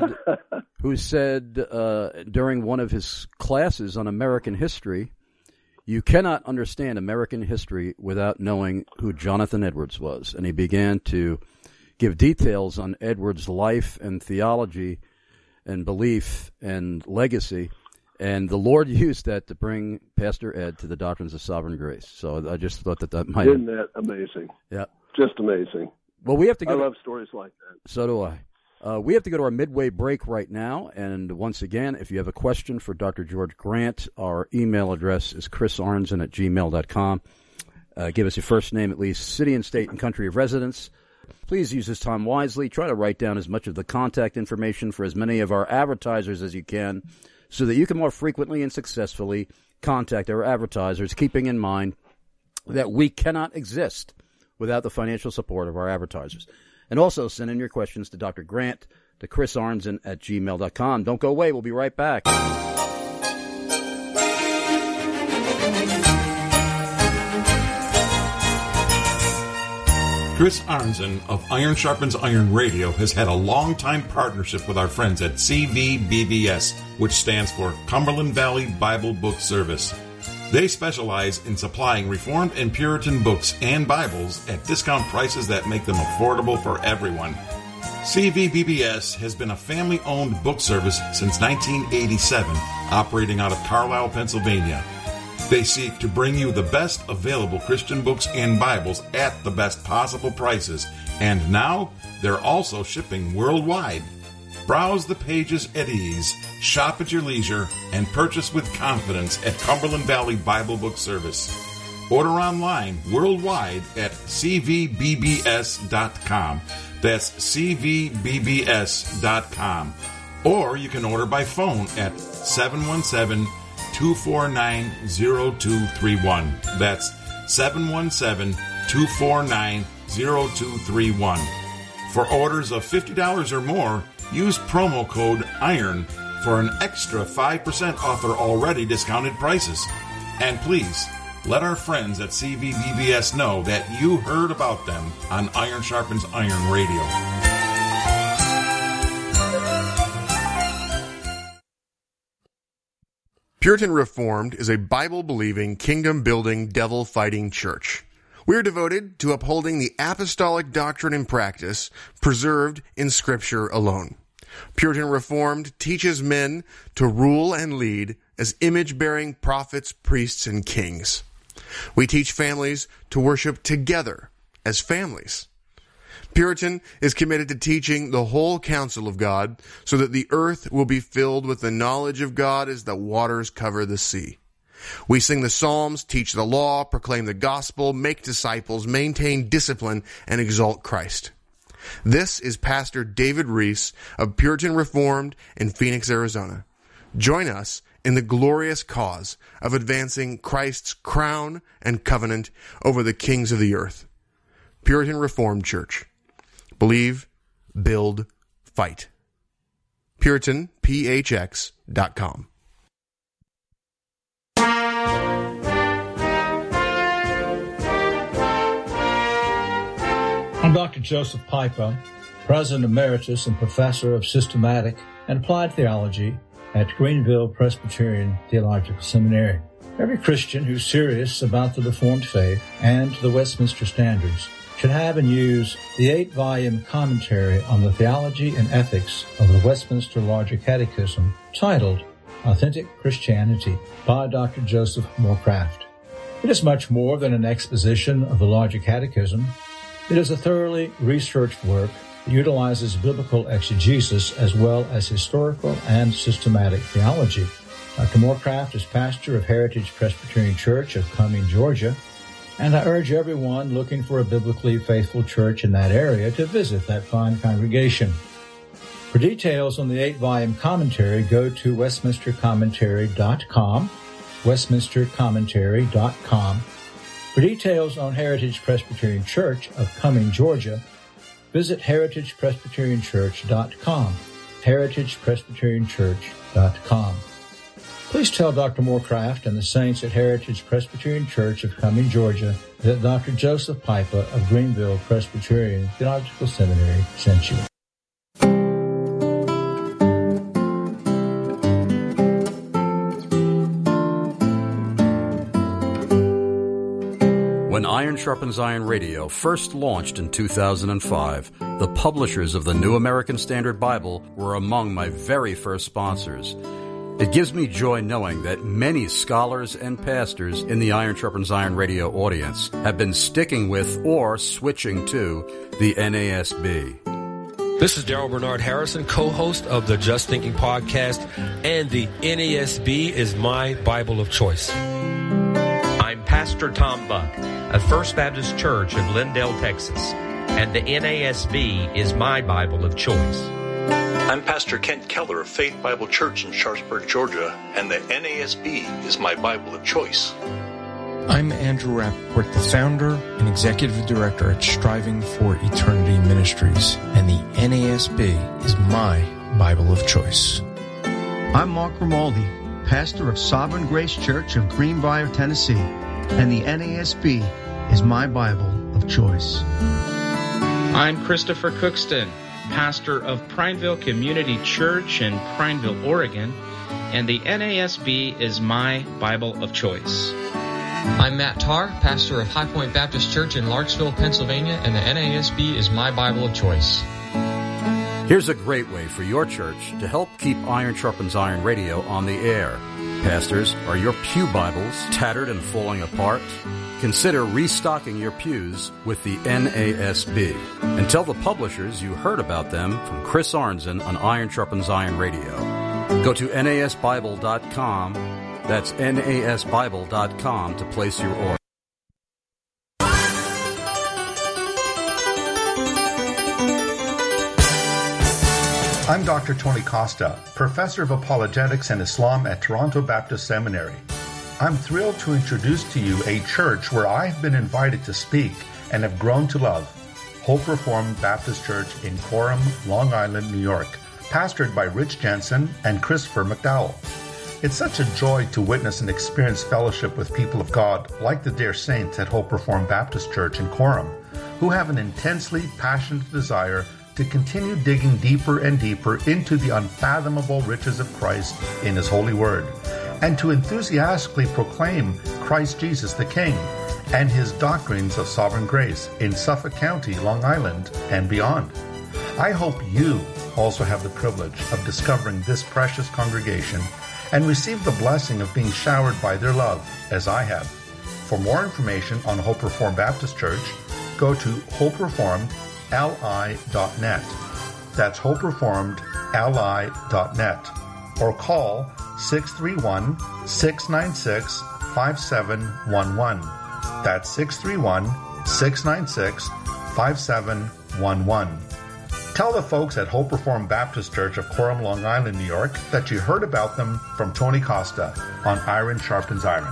during one of his classes on American history, you cannot understand American history without knowing who Jonathan Edwards was. And he began to give details on Edwards' life and theology and belief and legacy. And the Lord used that to bring Pastor Ed to the doctrines of sovereign grace. So I just thought that might... Isn't that amazing? Yeah. Just amazing. Well, we have to go... I love stories like that. So do I. We have to go to our midway break right now. And once again, if you have a question for Dr. George Grant, our email address is chrisarnzen@gmail.com. Give us your first name, at least city and state and country of residence. Please use this time wisely. Try to write down as much of the contact information for as many of our advertisers as you can so that you can more frequently and successfully contact our advertisers, keeping in mind that we cannot exist without the financial support of our advertisers. And also send in your questions to Dr. Grant, to chrisarnzen@gmail.com. Don't go away. We'll be right back. Chris Arnzen of Iron Sharpens Iron Radio has had a long-time partnership with our friends at CVBBS, which stands for Cumberland Valley Bible Book Service. They specialize in supplying Reformed and Puritan books and Bibles at discount prices that make them affordable for everyone. CVBBS has been a family-owned book service since 1987, operating out of Carlisle, Pennsylvania. They seek to bring you the best available Christian books and Bibles at the best possible prices, and now they're also shipping worldwide. Browse the pages at ease, shop at your leisure, and purchase with confidence at Cumberland Valley Bible Book Service. Order online worldwide at cvbbs.com. That's cvbbs.com. Or you can order by phone at 717-249-0231. That's 717-249-0231. For orders of $50 or more, use promo code IRON for an extra 5% off their already discounted prices. And please, let our friends at CVBBS know that you heard about them on Iron Sharpens Iron Radio. Puritan Reformed is a Bible-believing, kingdom-building, devil-fighting church. We are devoted to upholding the apostolic doctrine and practice preserved in Scripture alone. Puritan Reformed teaches men to rule and lead as image-bearing prophets, priests, and kings. We teach families to worship together as families. Puritan is committed to teaching the whole counsel of God so that the earth will be filled with the knowledge of God as the waters cover the sea. We sing the Psalms, teach the law, proclaim the gospel, make disciples, maintain discipline, and exalt Christ. This is Pastor David Reese of Puritan Reformed in Phoenix, Arizona. Join us in the glorious cause of advancing Christ's crown and covenant over the kings of the earth. Puritan Reformed Church. Believe, build, fight. PuritanPHX.com. I'm Dr. Joseph Pipa, President Emeritus and Professor of Systematic and Applied Theology at Greenville Presbyterian Theological Seminary. Every Christian who's serious about the Reformed faith and the Westminster Standards should have and use the 8-volume commentary on the theology and ethics of the Westminster Larger Catechism titled Authentic Christianity by Dr. Joseph Morecraft. It is much more than an exposition of the Larger Catechism. It is a thoroughly researched work that utilizes biblical exegesis as well as historical and systematic theology. Dr. Morecraft is pastor of Heritage Presbyterian Church of Cumming, Georgia, and I urge everyone looking for a biblically faithful church in that area to visit that fine congregation. For details on the 8-volume commentary, go to westminstercommentary.com, westminstercommentary.com. For details on Heritage Presbyterian Church of Cumming, Georgia, visit heritagepresbyterianchurch.com, heritagepresbyterianchurch.com. Please tell Dr. Morecraft and the saints at Heritage Presbyterian Church of Cumming, Georgia, that Dr. Joseph Pipa of Greenville Presbyterian Theological Seminary sent you. When Iron Sharpens Iron Radio first launched in 2005, the publishers of the New American Standard Bible were among my very first sponsors. It gives me joy knowing that many scholars and pastors in the Iron Sharpens Iron Radio audience have been sticking with or switching to the NASB. This is Darrell Bernard Harrison, co-host of the Just Thinking podcast, and the NASB is my Bible of choice. I'm Pastor Tom Buck of First Baptist Church of Lindale, Texas, and the NASB is my Bible of choice. I'm Pastor Kent Keller of Faith Bible Church in Sharpsburg, Georgia, and the NASB is my Bible of choice. I'm Andrew Rappaport, the founder and executive director at Striving for Eternity Ministries, and the NASB is my Bible of choice. I'm Mark Romaldi, pastor of Sovereign Grace Church of Greenbrier, Tennessee, and the NASB is my Bible of choice. I'm Christopher Cookston, pastor of Prineville Community Church in Prineville, Oregon, and the NASB is my Bible of choice. I'm Matt Tarr, pastor of High Point Baptist Church in Larksville, Pennsylvania, and the NASB is my Bible of choice. Here's a great way for your church to help keep Iron Sharpens Iron Radio on the air. Pastors, are your pew Bibles tattered and falling apart? Consider restocking your pews with the NASB. And tell the publishers you heard about them from Chris Arnzen on Iron Sharpens Iron Radio. Go to NASBible.com. That's NASBible.com to place your order. I'm Dr. Tony Costa, Professor of Apologetics and Islam at Toronto Baptist Seminary. I'm thrilled to introduce to you a church where I've been invited to speak and have grown to love, Hope Reformed Baptist Church in Coram, Long Island, New York, pastored by Rich Jensen and Christopher McDowell. It's such a joy to witness and experience fellowship with people of God like the dear saints at Hope Reformed Baptist Church in Coram, who have an intensely passionate desire to continue digging deeper and deeper into the unfathomable riches of Christ in His holy word, and to enthusiastically proclaim Christ Jesus the King and His doctrines of sovereign grace in Suffolk County, Long Island, and beyond. I hope you also have the privilege of discovering this precious congregation and receive the blessing of being showered by their love, as I have. For more information on Hope Reformed Baptist Church, go to hopereformedli.net. That's hopereformedli.net. Or call 631-696-5711. That's 631-696-5711. Tell the folks at Hope Reformed Baptist Church of Coram, Long Island, New York, that you heard about them from Tony Costa on Iron Sharpens Iron.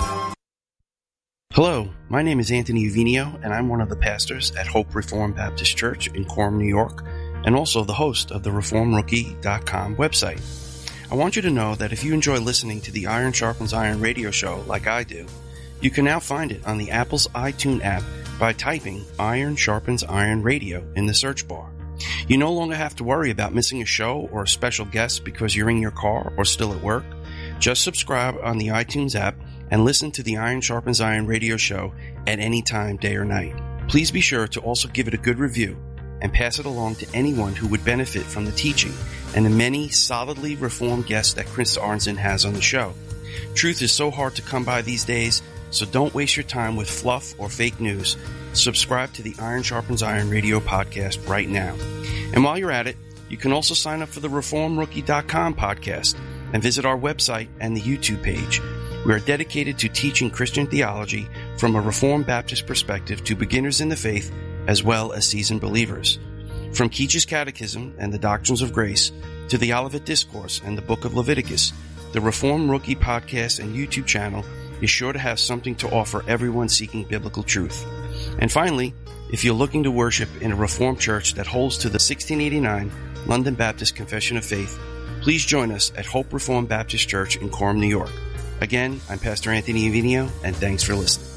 Hello, my name is Anthony Uvinio, and I'm one of the pastors at Hope Reformed Baptist Church in Coram, New York, and also the host of the ReformRookie.com website. I want you to know that if you enjoy listening to the Iron Sharpens Iron radio show like I do, you can now find it on the Apple's iTunes app by typing Iron Sharpens Iron Radio in the search bar. You no longer have to worry about missing a show or a special guest because you're in your car or still at work. Just subscribe on the iTunes app and listen to the Iron Sharpens Iron radio show at any time, day or night. Please be sure to also give it a good review and pass it along to anyone who would benefit from the teaching and the many solidly reformed guests that Chris Arnzen has on the show. Truth is so hard to come by these days, so don't waste your time with fluff or fake news. Subscribe to the Iron Sharpens Iron radio podcast right now. And while you're at it, you can also sign up for the ReformRookie.com podcast and visit our website and the YouTube page. We are dedicated to teaching Christian theology from a Reformed Baptist perspective to beginners in the faith as well as seasoned believers. From Keach's Catechism and the Doctrines of Grace to the Olivet Discourse and the Book of Leviticus, the Reformed Rookie podcast and YouTube channel is sure to have something to offer everyone seeking biblical truth. And finally, if you're looking to worship in a Reformed church that holds to the 1689 London Baptist Confession of Faith, please join us at Hope Reformed Baptist Church in Coram, New York. Again, I'm Pastor Anthony Uvinio, and thanks for listening.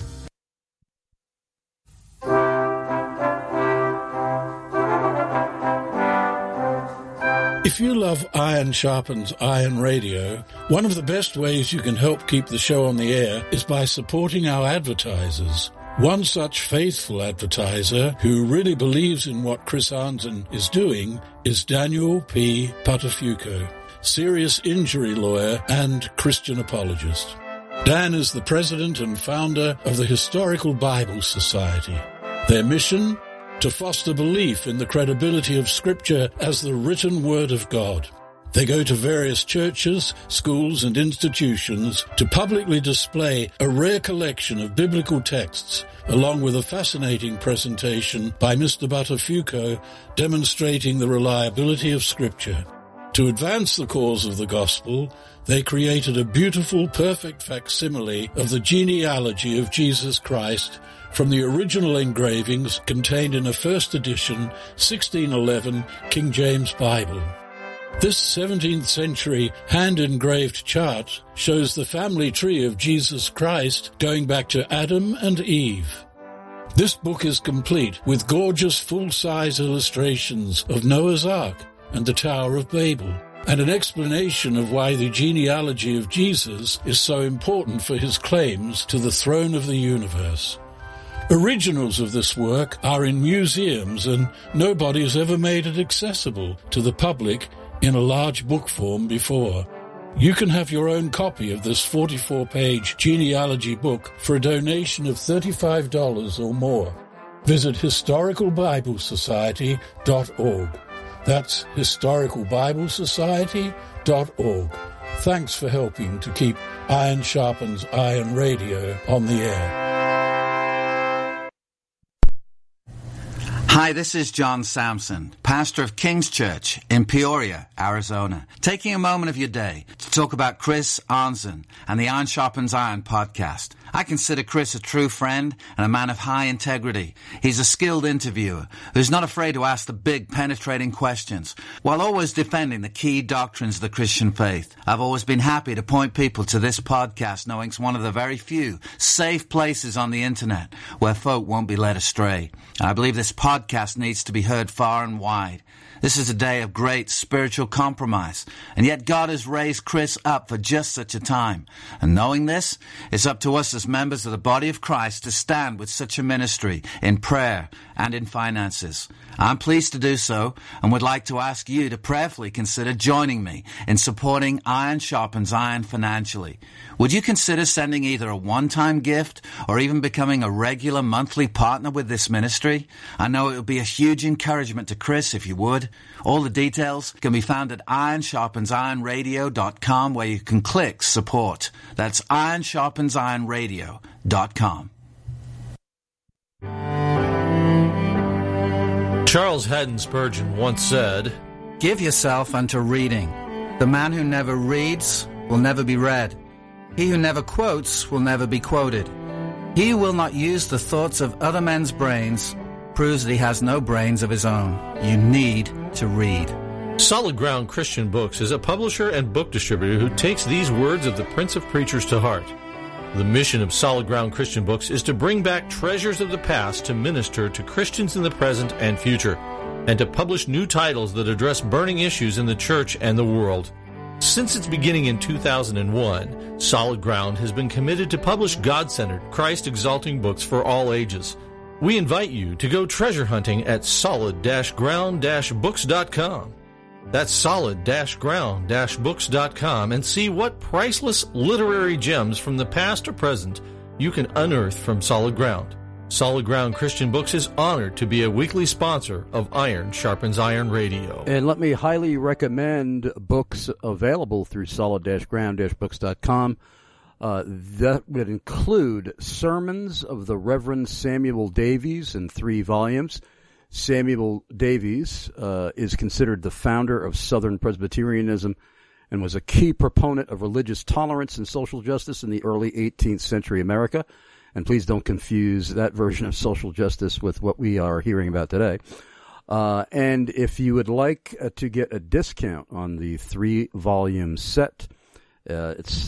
If you love Iron Sharpens Iron Radio, one of the best ways you can help keep the show on the air is by supporting our advertisers. One such faithful advertiser who really believes in what Chris Arnzen is doing is Daniel P. Patafuco, serious injury lawyer and Christian apologist. Dan is the president and founder of the Historical Bible Society. Their mission? To foster belief in the credibility of Scripture as the written Word of God. They go to various churches, schools, and institutions to publicly display a rare collection of biblical texts, along with a fascinating presentation by Mr. Buttafuoco demonstrating the reliability of Scripture. To advance the cause of the gospel, they created a beautiful, perfect facsimile of the genealogy of Jesus Christ from the original engravings contained in a first edition 1611 King James Bible. This 17th century hand-engraved chart shows the family tree of Jesus Christ going back to Adam and Eve. This book is complete with gorgeous full-size illustrations of Noah's Ark and the Tower of Babel, and an explanation of why the genealogy of Jesus is so important for his claims to the throne of the universe. Originals of this work are in museums, and nobody has ever made it accessible to the public in a large book form before. You can have your own copy of this 44-page genealogy book for a donation of $35 or more. Visit historicalbiblesociety.org. That's historicalbiblesociety.org. Thanks for helping to keep Iron Sharpens Iron Radio on the air. Hi, this is John Samson, pastor of King's Church in Peoria, Arizona, taking a moment of your day to talk about Chris Arnzen and the Iron Sharpens Iron podcast. I consider Chris a true friend and a man of high integrity. He's a skilled interviewer who's not afraid to ask the big, penetrating questions while always defending the key doctrines of the Christian faith. I've always been happy to point people to this podcast, knowing it's one of the very few safe places on the internet where folk won't be led astray. I believe this podcast needs to be heard far and wide. This is a day of great spiritual compromise, and yet God has raised Chris up for just such a time. And knowing this, it's up to us as members of the body of Christ to stand with such a ministry in prayer and in finances. I'm pleased to do so and would like to ask you to prayerfully consider joining me in supporting Iron Sharpens Iron financially. Would you consider sending either a one-time gift or even becoming a regular monthly partner with this ministry? I know it would be a huge encouragement to Chris if you would. All the details can be found at ironsharpensironradio.com, where you can click support. That's ironsharpensironradio.com. Charles Haddon Spurgeon once said, "Give yourself unto reading. The man who never reads will never be read. He who never quotes will never be quoted. He who will not use the thoughts of other men's brains proves that he has no brains of his own." You need to read. Solid Ground Christian Books is a publisher and book distributor who takes these words of the Prince of Preachers to heart. The mission of Solid Ground Christian Books is to bring back treasures of the past to minister to Christians in the present and future, and to publish new titles that address burning issues in the church and the world. Since its beginning in 2001, Solid Ground has been committed to publish God-centered, Christ-exalting books for all ages. We invite you to go treasure hunting at solid-ground-books.com. That's solid-ground-books.com, and see what priceless literary gems from the past or present you can unearth from Solid Ground. Solid Ground Christian Books is honored to be a weekly sponsor of Iron Sharpens Iron Radio. And let me highly recommend books available through solid-ground-books.com. That would include sermons of the Reverend Samuel Davies in 3 volumes. Samuel Davies is considered the founder of Southern Presbyterianism and was a key proponent of religious tolerance and social justice in the early 18th century America. And please don't confuse that version of social justice with what we are hearing about today. And if you would like to get a discount on the 3-volume set, it's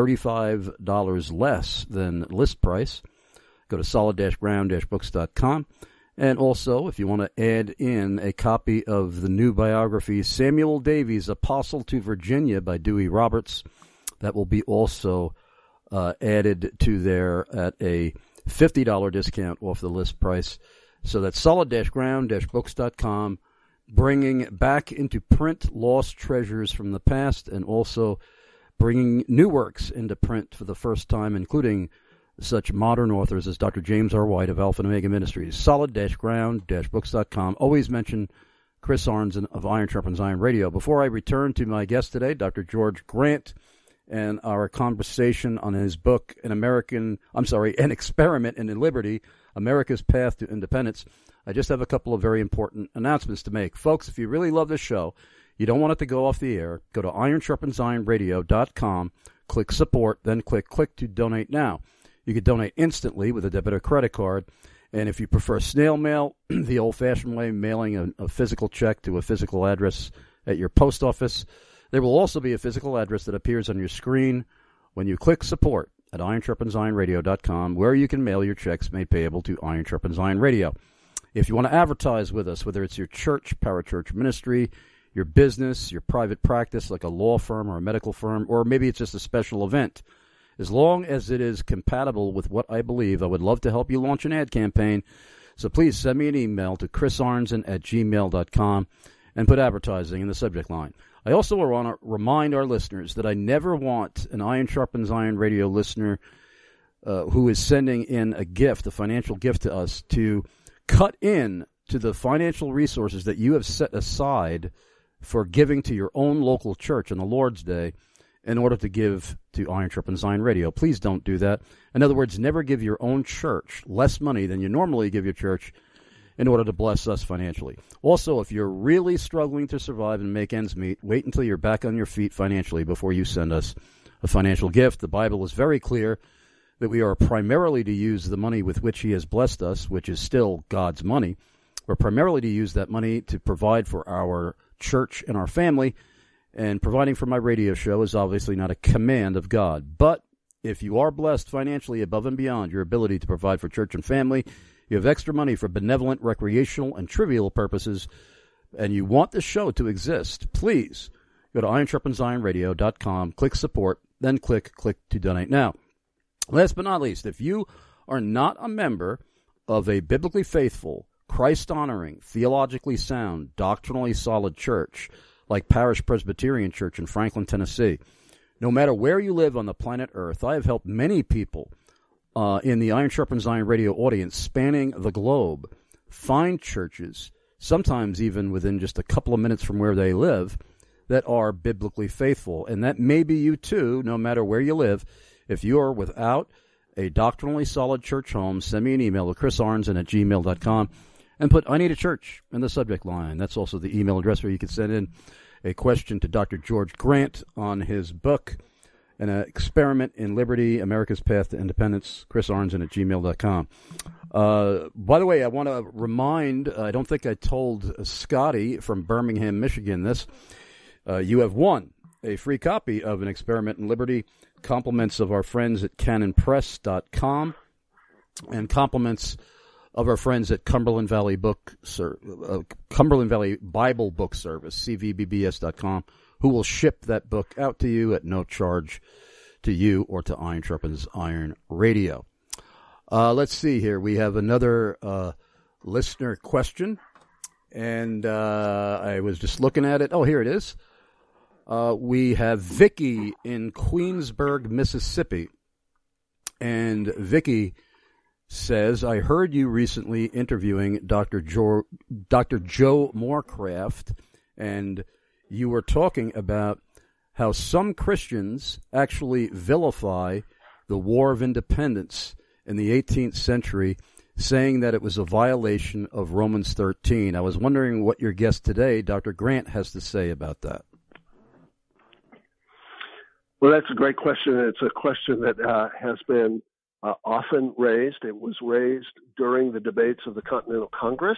$35 less than list price. Go to solid-ground-books.com. And also, if you want to add in a copy of the new biography, Samuel Davies, Apostle to Virginia by Dewey Roberts, that will be also added to there at a $50 discount off the list price. So that's solid-ground-books.com, bringing back into print lost treasures from the past and also bringing new works into print for the first time, including such modern authors as Dr. James R. White of Alpha and Omega Ministries. Solid-ground-books.com. Always mention Chris Arnzen of Iron Sharpens Iron Radio. Before I return to my guest today, Dr. George Grant, and our conversation on his book, An Experiment in Liberty, America's Path to Independence, I just have a couple of very important announcements to make. Folks, if you really love this show, you don't want it to go off the air, go to ironsharpensironradio.com, click support, then click to donate now. You can donate instantly with a debit or credit card. And if you prefer snail mail, the old-fashioned way, mailing a physical check to a physical address at your post office, there will also be a physical address that appears on your screen when you click support at ironsharpensironradio.com, where you can mail your checks made payable to Iron Sharpens Iron Radio. If you want to advertise with us, whether it's your church, parachurch ministry, your business, your private practice like a law firm or a medical firm, or maybe it's just a special event, as long as it is compatible with what I believe, I would love to help you launch an ad campaign. So please send me an email to chrisarnzen@gmail.com and put advertising in the subject line. I also want to remind our listeners that I never want an Iron Sharpens Iron Radio listener who is sending in a gift, a financial gift to us, to cut in to the financial resources that you have set aside for giving to your own local church on the Lord's Day in order to give to Iron Sharpens Iron Radio. Please don't do that. In other words, never give your own church less money than you normally give your church in order to bless us financially. Also, if you're really struggling to survive and make ends meet, wait until you're back on your feet financially before you send us a financial gift. The Bible is very clear that we are primarily to use the money with which he has blessed us, which is still God's money. We're primarily to use that money to provide for our church and our family, and providing for my radio show is obviously not a command of God. But if you are blessed financially above and beyond your ability to provide for church and family, you have extra money for benevolent, recreational, and trivial purposes, and you want the show to exist, please go to ironsharpensironradio.com, click support, then click to donate now. Last but not least, if you are not a member of a biblically faithful, Christ-honoring, theologically sound, doctrinally solid church like Parish Presbyterian Church in Franklin, Tennessee, no matter where you live on the planet Earth, I have helped many people in the Iron Sharpens Iron radio audience spanning the globe find churches, sometimes even within just a couple of minutes from where they live, that are biblically faithful. And that may be you too, no matter where you live. If you are without a doctrinally solid church home, send me an email to chrisarnson@gmail.com and put "I need a church" in the subject line. That's also the email address where you can send in a question to Dr. George Grant on his book, An Experiment in Liberty, America's Path to Independence, chrisarnson@gmail.com. By the way, I want to remind, I don't think I told Scotty from Birmingham, Michigan this. You have won a free copy of An Experiment in Liberty, compliments of our friends at canonpress.com, and compliments of our friends at Cumberland Valley Cumberland Valley Bible Book Service, cvbbs.com, who will ship that book out to you at no charge to you or to Iron Sharpens Iron Radio. Let's see here. We have another listener question, and I was just looking at it. Oh, here it is. We have Vicky in Queensburg, Mississippi, and Vicky says, I heard you recently interviewing Dr. Joe Morecraft, and you were talking about how some Christians actually vilify the War of Independence in the 18th century, saying that it was a violation of Romans 13. I was wondering what your guest today, Dr. Grant, has to say about that. Well, that's a great question. It's a question that has been often raised. It was raised during the debates of the Continental Congress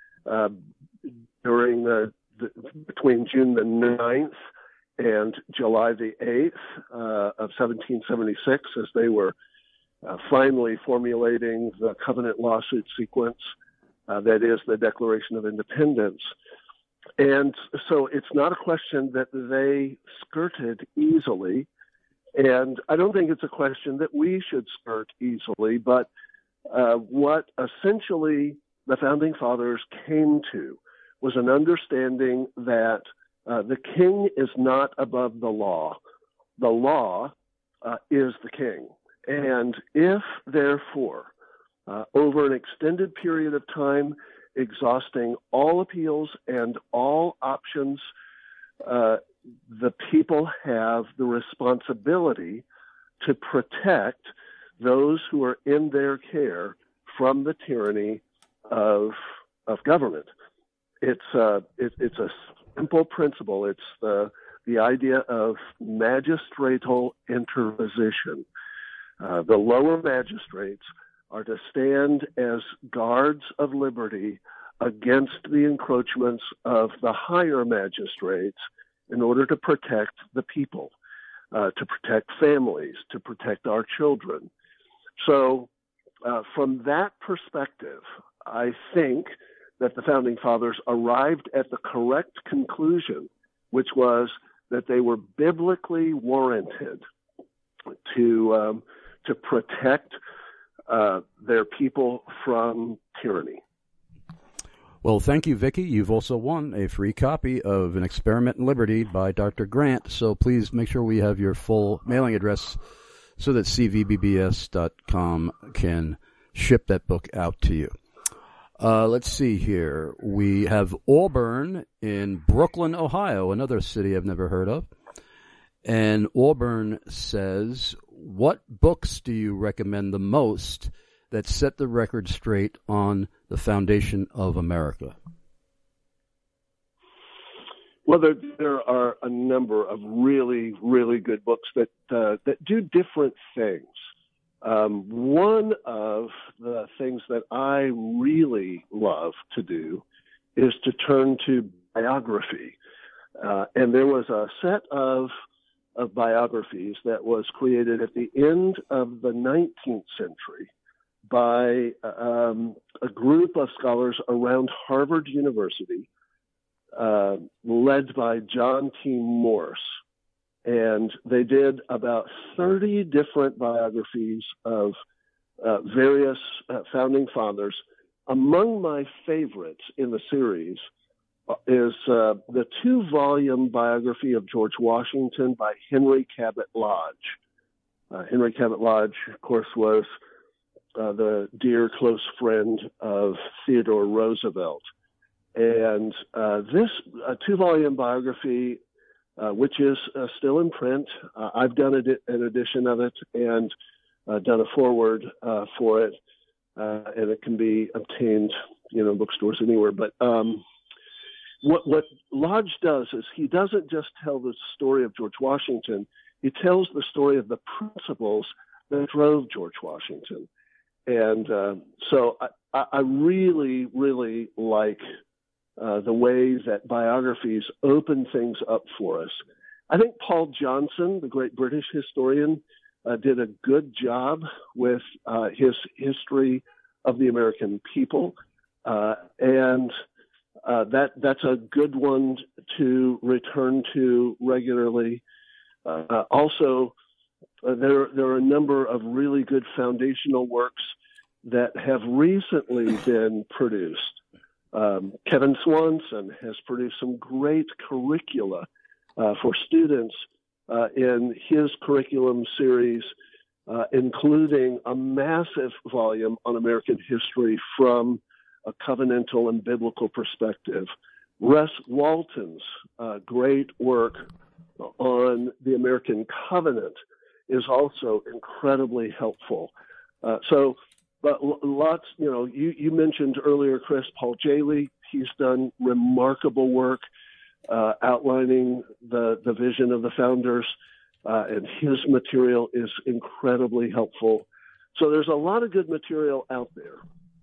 between June the 9th and July the 8th of 1776, as they were finally formulating the covenant lawsuit sequence, that is the Declaration of Independence. And so it's not a question that they skirted easily, and I don't think it's a question that we should skirt easily, but what essentially the Founding Fathers came to was an understanding that the king is not above the law. The law is the king. And if, therefore, over an extended period of time, exhausting all appeals and all options, the people have the responsibility to protect those who are in their care from the tyranny of government. It's a simple principle. It's the idea of magistratal interposition. The lower magistrates are to stand as guards of liberty against the encroachments of the higher magistrates in order to protect the people, to protect families, to protect our children. So from that perspective, I think that the Founding Fathers arrived at the correct conclusion, which was that they were biblically warranted to protect their people from tyranny. Well, thank you, Vicky. You've also won a free copy of An Experiment in Liberty by Dr. Grant, so please make sure we have your full mailing address so that cvbbs.com can ship that book out to you. Let's see here. We have Auburn in Brooklyn, Ohio, another city I've never heard of. And Auburn says, what books do you recommend the most that set the record straight on the foundation of America? Well, there are a number of really, really good books that do different things. One of the things that I really love to do is to turn to biography. And there was a set of biographies that was created at the end of the 19th century by a group of scholars around Harvard University, led by John T. Morse. And they did about 30 different biographies of various founding fathers. Among my favorites in the series is the 2-volume biography of George Washington by Henry Cabot Lodge. Henry Cabot Lodge, of course, was the dear close friend of Theodore Roosevelt. And this 2-volume biography, which is still in print, I've done an edition of it and done a foreword for it, and it can be obtained, in bookstores anywhere. But what Lodge does is he doesn't just tell the story of George Washington, he tells the story of the principles that drove George Washington. And so I really, really like the way that biographies open things up for us. I think Paul Johnson, the great British historian, did a good job with his history of the American people. And that's a good one to return to regularly. Also, there are a number of really good foundational works that have recently been produced. Kevin Swanson has produced some great curricula for students in his curriculum series, including a massive volume on American history from a covenantal and biblical perspective. Russ Walton's great work on the American covenant is also incredibly helpful. But lots, you mentioned earlier, Chris, Paul Jaley. He's done remarkable work outlining the vision of the founders, and his material is incredibly helpful. So there's a lot of good material out there.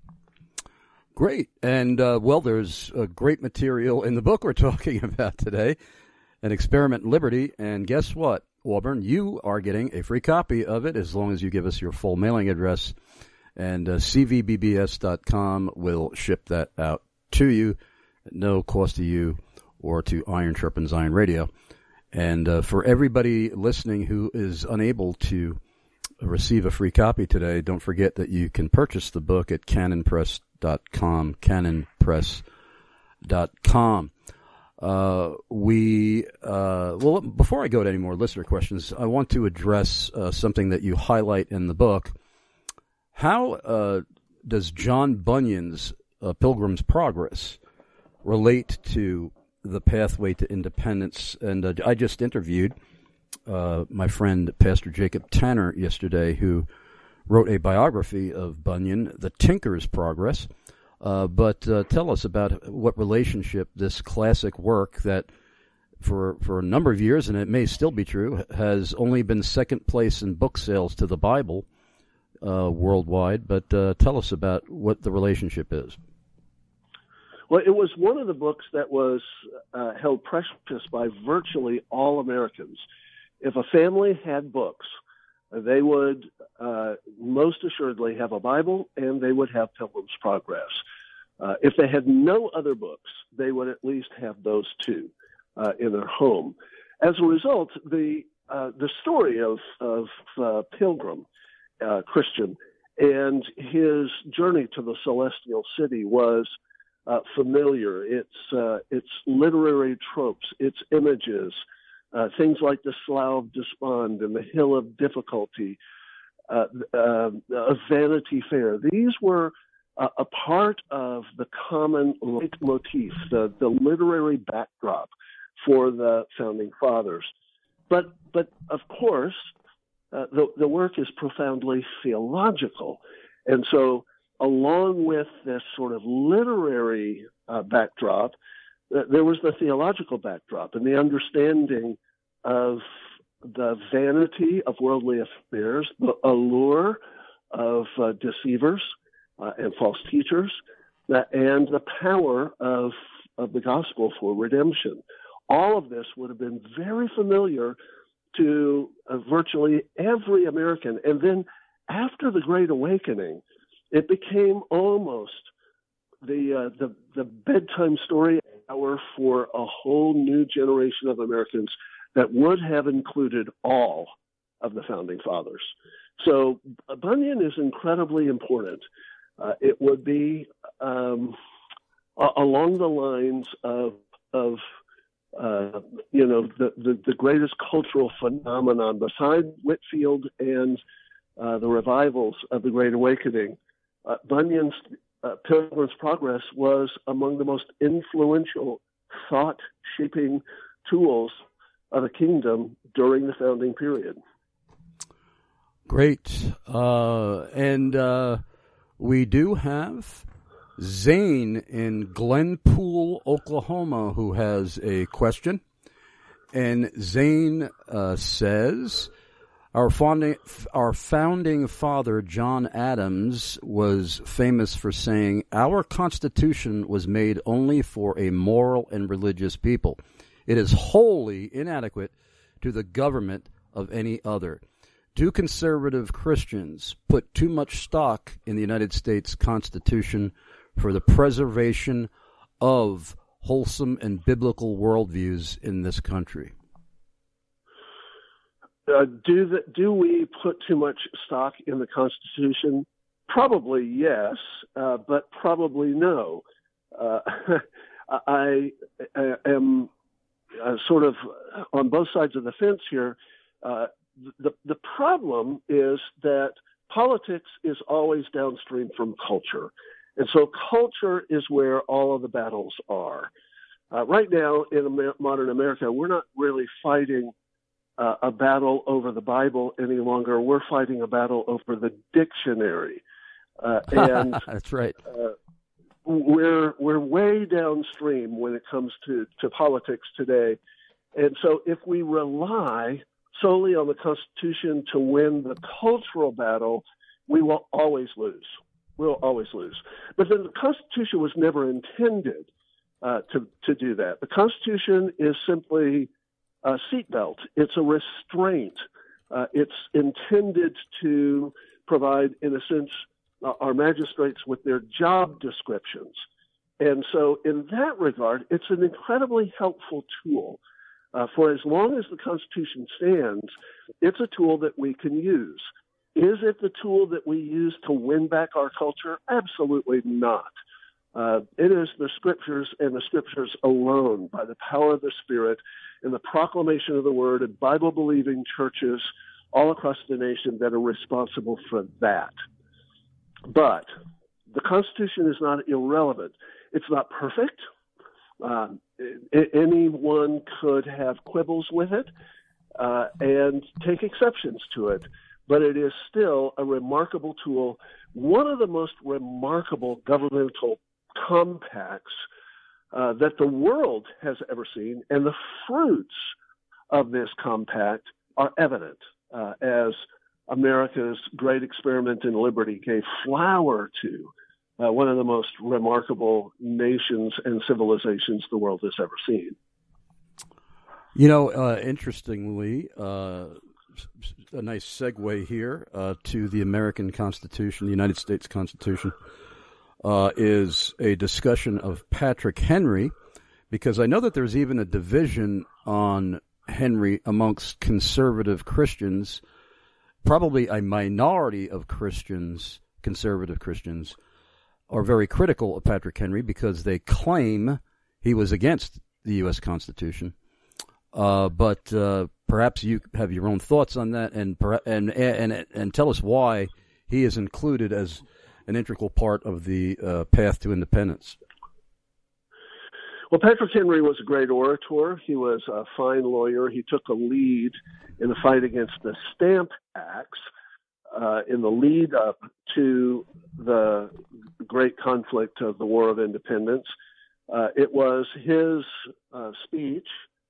Great. And, there's great material in the book we're talking about today, An Experiment in Liberty. And guess what, Auburn? You are getting a free copy of it as long as you give us your full mailing address. And cvbbs.com will ship that out to you at no cost to you or to Iron Sharpens Iron Radio. And for everybody listening who is unable to receive a free copy today, don't forget that you can purchase the book at canonpress.com, canonpress.com. Before I go to any more listener questions, I want to address something that you highlight in the book. How does John Bunyan's Pilgrim's Progress relate to the pathway to independence? And I just interviewed my friend Pastor Jacob Tanner yesterday, who wrote a biography of Bunyan, The Tinker's Progress. But tell us about what relationship this classic work that for a number of years, and it may still be true, has only been second place in book sales to the Bible worldwide. But tell us about what the relationship is. Well, it was one of the books that was held precious by virtually all Americans. If a family had books, they would most assuredly have a Bible, and they would have Pilgrim's Progress. If they had no other books, they would at least have those two in their home. As a result, the story of Pilgrim, Christian, and his journey to the celestial city was familiar. Its literary tropes, its images, things like the Slough of Despond and the Hill of Difficulty, Vanity Fair. These were a part of the common leitmotif, the literary backdrop for the Founding Fathers. But of course, the work is profoundly theological. And so along with this sort of literary backdrop, there was the theological backdrop and the understanding of the vanity of worldly affairs, the allure of deceivers and false teachers, and the power of the gospel for redemption. All of this would have been very familiar to virtually every American. And then after the Great Awakening, it became almost the bedtime story hour for a whole new generation of Americans that would have included all of the Founding Fathers. So Bunyan is incredibly important. It would be along the lines of the greatest cultural phenomenon beside Whitefield and the revivals of the Great Awakening. Bunyan's Pilgrim's Progress was among the most influential thought-shaping tools of the kingdom during the founding period. Great. And we do have Zane in Glenpool, Oklahoma, who has a question. And Zane says, Our founding father, John Adams, was famous for saying, "Our Constitution was made only for a moral and religious people. It is wholly inadequate to the government of any other." Do conservative Christians put too much stock in the United States Constitution for the preservation of wholesome and biblical worldviews in this country? Do we put too much stock in the Constitution? Probably yes, but probably no. I am sort of on both sides of the fence here. The problem is that politics is always downstream from culture. And so culture is where all of the battles are. Right now in modern America, we're not really fighting a battle over the Bible any longer. We're fighting a battle over the dictionary. And that's right. We're way downstream when it comes to politics today. And so if we rely solely on the Constitution to win the cultural battle, we will always lose. We'll always lose. But then the Constitution was never intended to do that. The Constitution is simply a seatbelt. It's a restraint. It's intended to provide, in a sense, our magistrates with their job descriptions. And so in that regard, it's an incredibly helpful tool. For as long as the Constitution stands, it's a tool that we can use. Is it the tool that we use to win back our culture? Absolutely not. It is the Scriptures and the Scriptures alone, by the power of the Spirit and the proclamation of the Word and Bible-believing churches all across the nation that are responsible for that. But the Constitution is not irrelevant. It's not perfect. Anyone could have quibbles with it and take exceptions to it, but it is still a remarkable tool, one of the most remarkable governmental compacts that the world has ever seen, and the fruits of this compact are evident as America's great experiment in liberty gave flower to one of the most remarkable nations and civilizations the world has ever seen. You know, interestingly, a nice segue here to the American Constitution, the United States Constitution, is a discussion of Patrick Henry, because I know that there's even a division on Henry amongst conservative Christians. Probably a minority of Christians, conservative Christians, are very critical of Patrick Henry because they claim he was against the U.S. Constitution. But perhaps you have your own thoughts on that, and tell us why he is included as an integral part of the path to independence. Well, Patrick Henry was a great orator. He was a fine lawyer. He took a lead in the fight against the Stamp Acts. in the lead up to the great conflict of the War of Independence. It was his speech,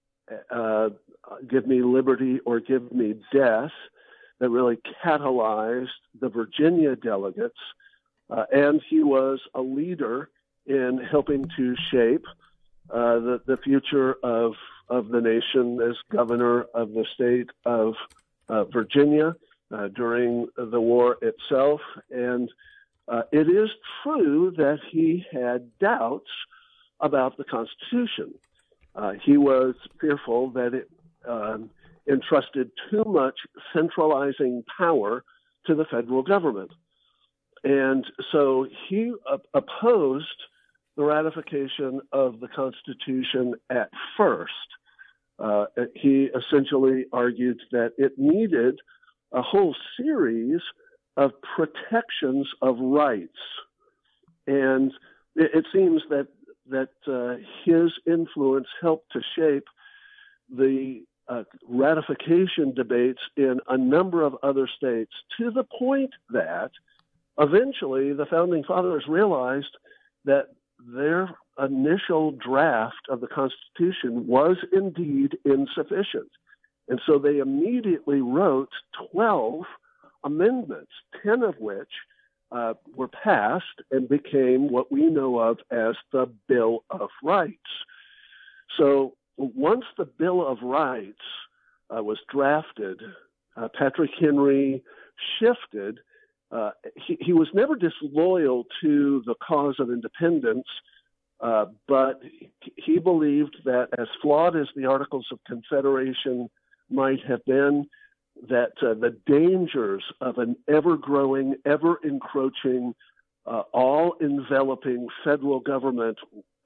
"Give me liberty or give me death," that really catalyzed the Virginia delegates, and he was a leader in helping to shape the future of the nation as governor of the state of Virginia during the war itself. And it is true that he had doubts about the Constitution. He was fearful that it entrusted too much centralizing power to the federal government. And so he opposed the ratification of the Constitution at first. He essentially argued that it needed a whole series of protections of rights. And it seems that his influence helped to shape the ratification debates in a number of other states, to the point that eventually the Founding Fathers realized that their initial draft of the Constitution was indeed insufficient. And so they immediately wrote 12 amendments, 10 of which were passed and became what we know of as the Bill of Rights. So once the Bill of Rights was drafted, Patrick Henry shifted. He was never disloyal to the cause of independence, but he believed that as flawed as the Articles of Confederation might have been, that the dangers of an ever-growing, ever-encroaching, all-enveloping federal government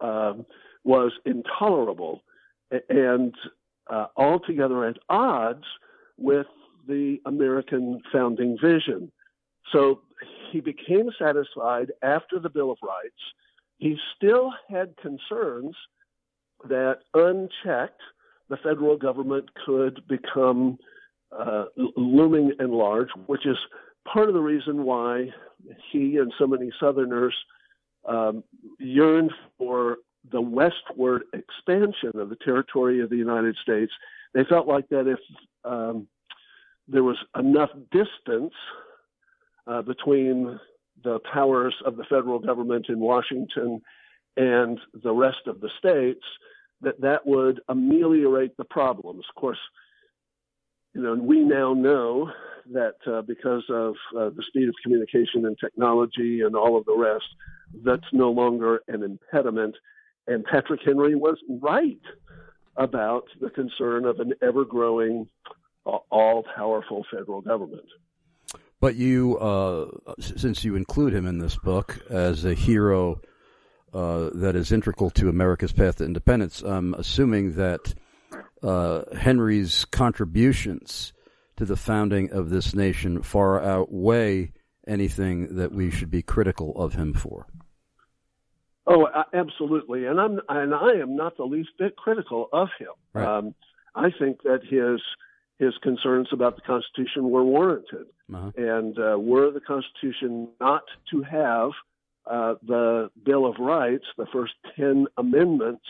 was intolerable and altogether at odds with the American founding vision. So he became satisfied after the Bill of Rights. He still had concerns that unchecked, the federal government could become looming and large, which is part of the reason why he and so many Southerners yearned for the westward expansion of the territory of the United States. They felt like that if there was enough distance between the powers of the federal government in Washington and the rest of the states, that would ameliorate the problems. Of course, we now know that because of the speed of communication and technology and all of the rest, that's no longer an impediment. And Patrick Henry was right about the concern of an ever-growing, all-powerful federal government. But you, since you include him in this book as a hero that is integral to America's path to independence, I'm assuming that Henry's contributions to the founding of this nation far outweigh anything that we should be critical of him for. Oh, absolutely, and I am not the least bit critical of him. Right. I think that his concerns about the Constitution were warranted, and were the Constitution not to have the Bill of Rights, the first 10 amendments,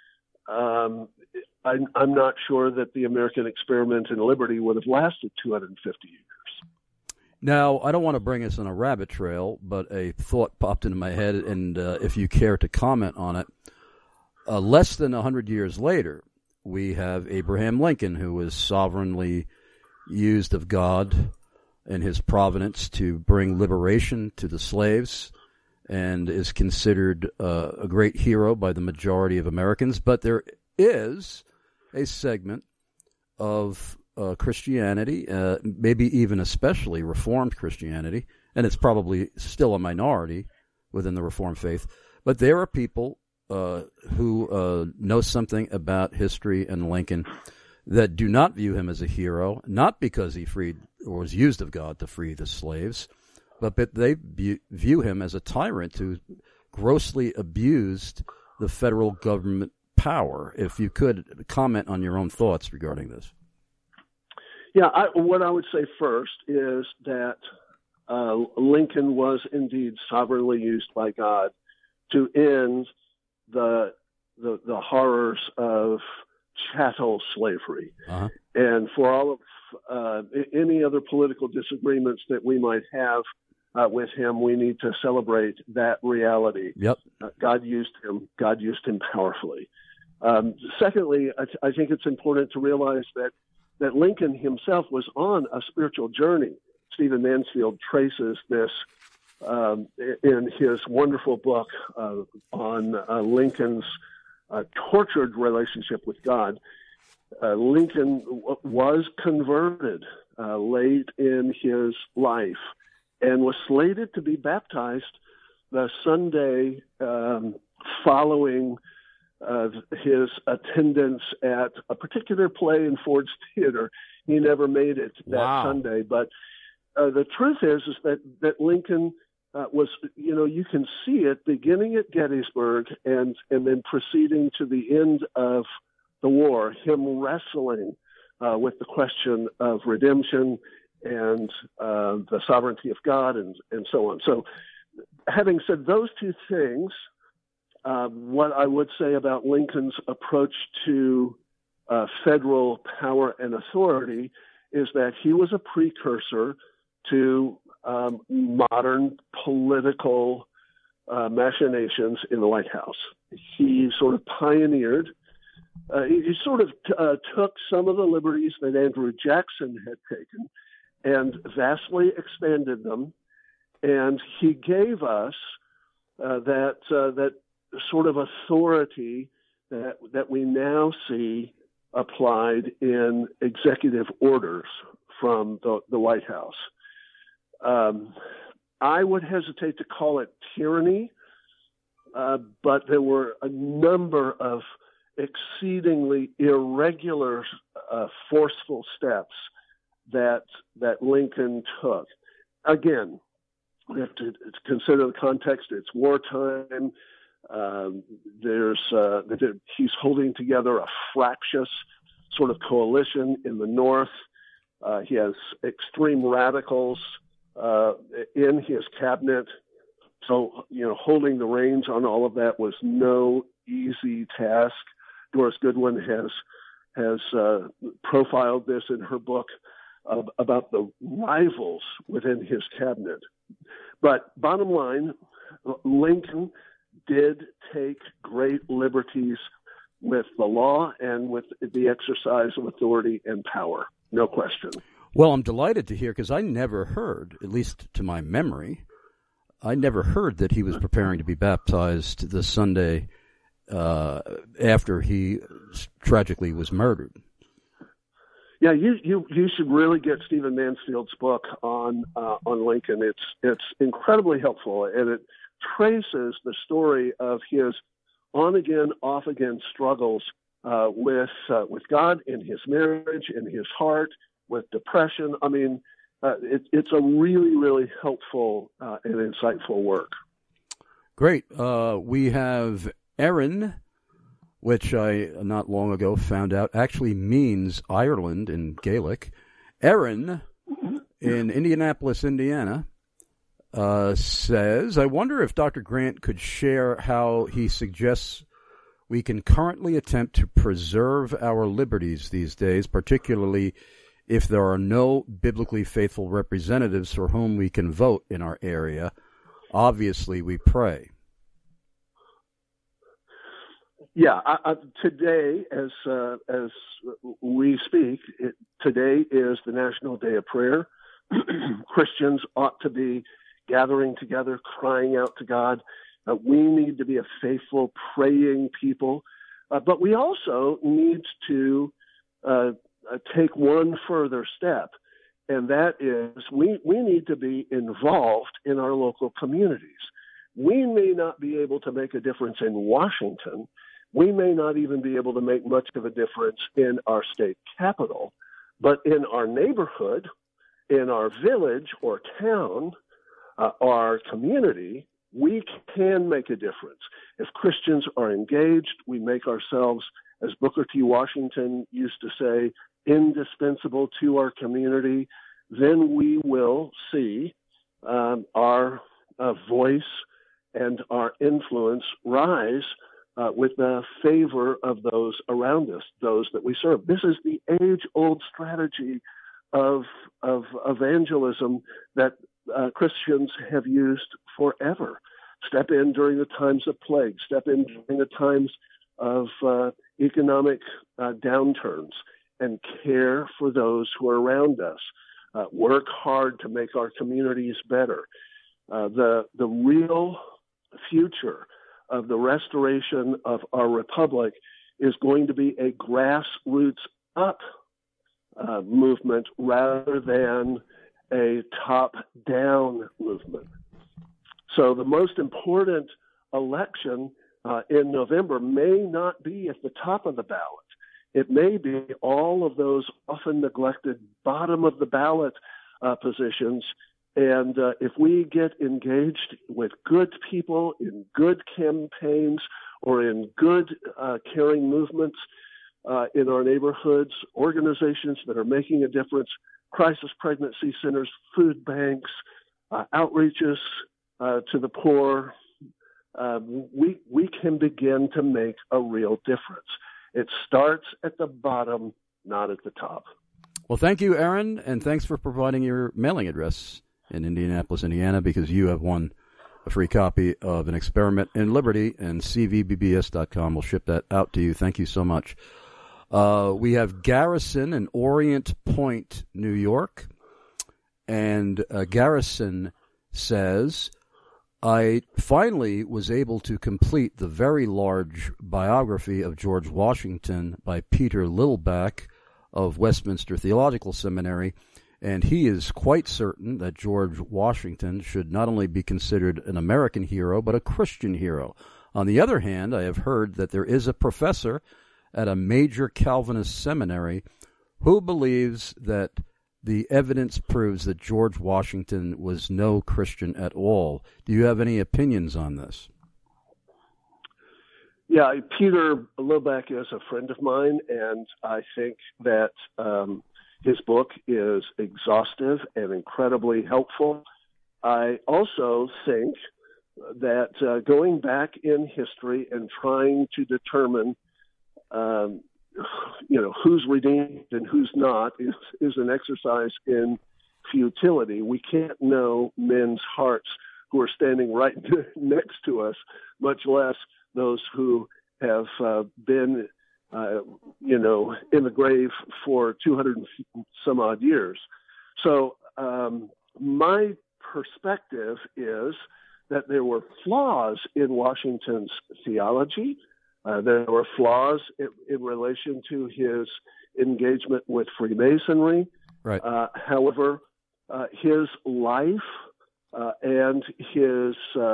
I'm not sure that the American experiment in liberty would have lasted 250 years. Now, I don't want to bring us on a rabbit trail, but a thought popped into my head, and if you care to comment on it, less than 100 years later, we have Abraham Lincoln, who was sovereignly used of God in his providence to bring liberation to the slaves, and is considered a great hero by the majority of Americans. But there is a segment of Christianity, maybe even especially Reformed Christianity, and it's probably still a minority within the Reformed faith, but there are people who know something about history and Lincoln that do not view him as a hero, not because he freed or was used of God to free the slaves, but they view him as a tyrant who grossly abused the federal government power. If you could comment on your own thoughts regarding this. Yeah, what I would say first is that Lincoln was indeed sovereignly used by God to end the horrors of chattel slavery. Uh-huh. And for all of any other political disagreements that we might have with him, we need to celebrate that reality. Yep. God used him. God used him powerfully. Secondly, I think it's important to realize that Lincoln himself was on a spiritual journey. Stephen Mansfield traces this in his wonderful book on Lincoln's tortured relationship with God. Lincoln was converted late in his life and was slated to be baptized the Sunday following his attendance at a particular play in Ford's Theater. He never made it that Sunday, but the truth is that Lincoln was, you can see it beginning at Gettysburg and then proceeding to the end of the war, him wrestling with the question of redemption and the sovereignty of God and so on. So having said those two things, what I would say about Lincoln's approach to federal power and authority is that he was a precursor to modern political machinations in the White House. He sort of pioneered, he sort of took some of the liberties that Andrew Jackson had taken and vastly expanded them, and he gave us that sort of authority that we now see applied in executive orders from the White House. I would hesitate to call it tyranny, but there were a number of exceedingly irregular, forceful steps that Lincoln took. Again, we have to consider the context. It's wartime. He's holding together a fractious sort of coalition in the North. He has extreme radicals in his cabinet. So, holding the reins on all of that was no easy task. Doris Goodwin has profiled this in her book about the rivals within his cabinet. But bottom line, Lincoln did take great liberties with the law and with the exercise of authority and power. No question. Well, I'm delighted to hear, because I never heard, at least to my memory, I never heard that he was preparing to be baptized the Sunday after he tragically was murdered. Yeah, you should really get Stephen Mansfield's book on Lincoln. It's incredibly helpful, and it traces the story of his on-again, off-again struggles with God in his marriage, in his heart, with depression. I mean, it's a really, really helpful and insightful work. Great. We have Erin, which I not long ago found out actually means Ireland in Gaelic. Erin in Indianapolis, Indiana, says, I wonder if Dr. Grant could share how he suggests we can currently attempt to preserve our liberties these days, particularly if there are no biblically faithful representatives for whom we can vote in our area. Obviously, we pray. Yeah, today, as we speak, today is the National Day of Prayer. Christians ought to be gathering together, crying out to God. We need to be a faithful, praying people. But we also need to take one further step, and that is we need to be involved in our local communities. We may not be able to make a difference in Washington. We may not even be able to make much of a difference in our state capital, but in our neighborhood, in our village or town, our community, we can make a difference. If Christians are engaged, we make ourselves as Booker T. Washington used to say, indispensable to our community, then we will see our voice and our influence rise with the favor of those around us, those that we serve. This is the age-old strategy of evangelism that Christians have used forever. Step in during the times of plague, step in during the times of economic downturns, and care for those who are around us. Work hard to make our communities better. The real future of the restoration of our republic is going to be a grassroots up movement rather than a top-down movement. So the most important election in November may not be at the top of the ballot. It may be all of those often neglected bottom of the ballot positions. And if we get engaged with good people in good campaigns or in good caring movements in our neighborhoods, organizations that are making a difference, crisis pregnancy centers, food banks, outreaches to the poor, we can begin to make a real difference. It starts at the bottom, not at the top. Well, thank you, Aaron, and thanks for providing your mailing address in Indianapolis, Indiana, because you have won a free copy of An Experiment in Liberty, and cvbbs.com will ship that out to you. Thank you so much. We have Garrison in Orient Point, New York, and Garrison says, I finally was able to complete the very large biography of George Washington by Peter Littleback of Westminster Theological Seminary, and he is quite certain that George Washington should not only be considered an American hero, but a Christian hero. On the other hand, I have heard that there is a professor at a major Calvinist seminary who believes that the evidence proves that George Washington was no Christian at all. Do you have any opinions on this? Yeah, Peter Littleback is a friend of mine, and I think that his book is exhaustive and incredibly helpful. I also think that going back in history and trying to determine who's redeemed and who's not is an exercise in futility. We can't know men's hearts who are standing right next to us, much less those who have been, in the grave for 200 and some odd years. So my perspective is that there were flaws in Washington's theology. There were flaws in relation to his engagement with Freemasonry. Right. However, his life and his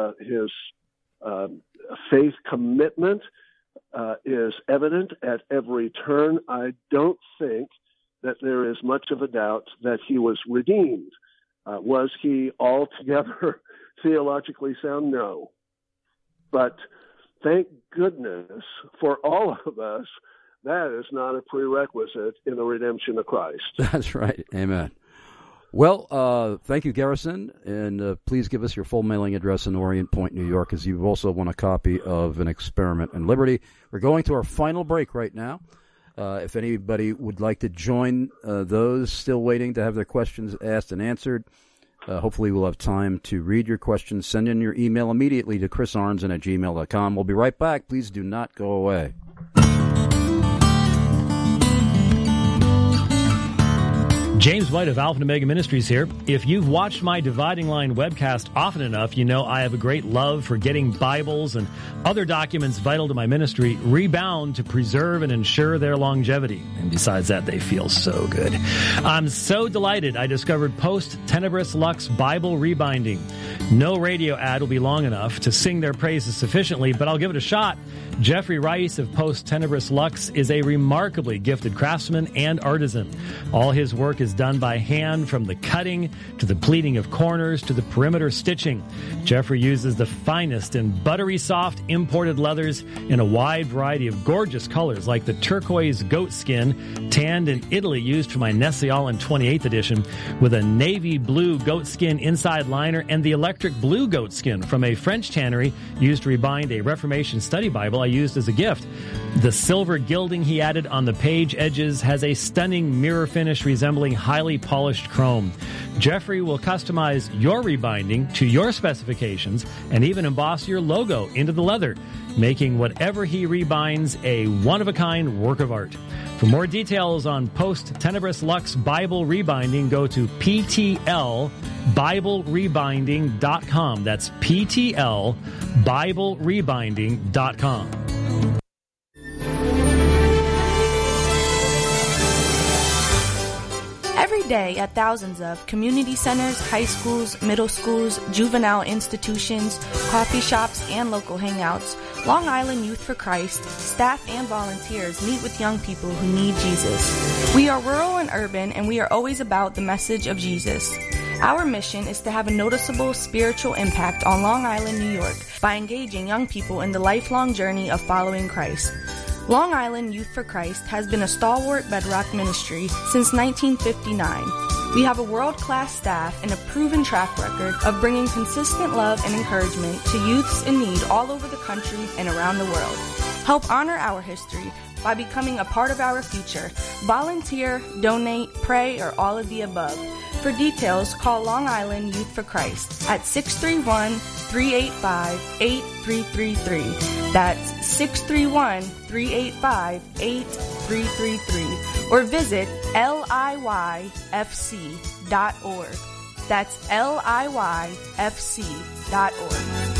faith commitment is evident at every turn. I don't think that there is much of a doubt that he was redeemed. Was he altogether theologically sound? No. But thank goodness for all of us, that is not a prerequisite in the redemption of Christ. That's right. Amen. Well, thank you, Garrison, and please give us your full mailing address in Orient Point, New York, as you've also won a copy of An Experiment in Liberty. We're going to our final break right now. If anybody would like to join those still waiting to have their questions asked and answered, hopefully we'll have time to read your questions. Send in your email immediately to chrisarnson@gmail.com. We'll be right back. Please do not go away. James White of Alpha and Omega Ministries here. If you've watched my Dividing Line webcast often enough, you know I have a great love for getting Bibles and other documents vital to my ministry rebound to preserve and ensure their longevity. And besides that, they feel so good. I'm so delighted I discovered Post Tenebris Lux Bible Rebinding. No radio ad will be long enough to sing their praises sufficiently, but I'll give it a shot. Jeffrey Rice of Post Tenebris Lux is a remarkably gifted craftsman and artisan. All his work is is done by hand, from the cutting to the pleating of corners to the perimeter stitching. Jeffrey uses the finest and buttery soft imported leathers in a wide variety of gorgeous colors, like the turquoise goat skin, tanned in Italy, used for my Nestle-Aland 28th edition, with a navy blue goat skin inside liner, and the electric blue goat skin from a French tannery used to rebind a Reformation study Bible I used as a gift. The silver gilding he added on the page edges has a stunning mirror finish resembling highly polished chrome. Jeffrey will customize your rebinding to your specifications and even emboss your logo into the leather, making whatever he rebinds a one-of-a-kind work of art. For more details on Post-Tenebris Lux Bible rebinding, go to PTLBibleRebinding.com. That's PTLBibleRebinding.com. Every day at thousands of community centers, high schools, middle schools, juvenile institutions, coffee shops, and local hangouts, Long Island Youth for Christ, staff and volunteers meet with young people who need Jesus. We are rural and urban, and we are always about the message of Jesus. Our mission is to have a noticeable spiritual impact on Long Island, New York, by engaging young people in the lifelong journey of following Christ. Long Island Youth for Christ has been a stalwart bedrock ministry since 1959. We have a world-class staff and a proven track record of bringing consistent love and encouragement to youths in need all over the country and around the world. Help honor our history by becoming a part of our future. Volunteer, donate, pray, or all of the above. For details, call Long Island Youth for Christ at 631-385-8333. That's 631-385-8333. Or visit LIYFC.org. That's LIYFC.org.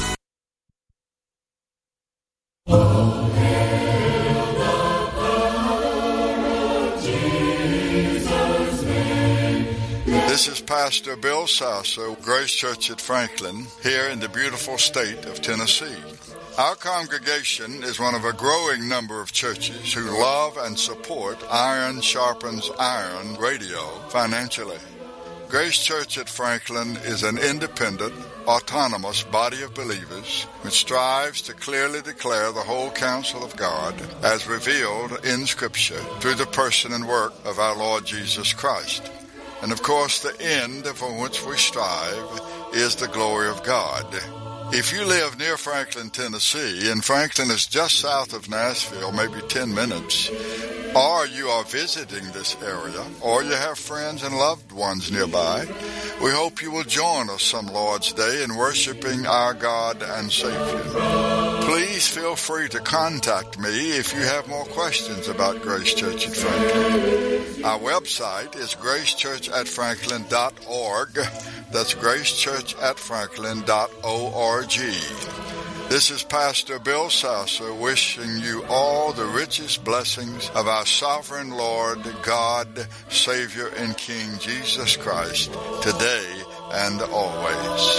This is Pastor Bill Sasso, Grace Church at Franklin, here in the beautiful state of Tennessee. Our congregation is one of a growing number of churches who love and support Iron Sharpens Iron radio financially. Grace Church at Franklin is an independent, autonomous body of believers which strives to clearly declare the whole counsel of God as revealed in Scripture through the person and work of our Lord Jesus Christ. And of course, the end for which we strive is the glory of God. If you live near Franklin, Tennessee, and Franklin is just south of Nashville, maybe 10 minutes, or you are visiting this area, or you have friends and loved ones nearby, we hope you will join us some Lord's Day in worshiping our God and Savior. Please feel free to contact me if you have more questions about Grace Church at Franklin. Our website is gracechurchatfranklin.org. That's gracechurchatfranklin.org. This is Pastor Bill Sasso wishing you all the richest blessings of our sovereign Lord, God, Savior, and King Jesus Christ, today and always.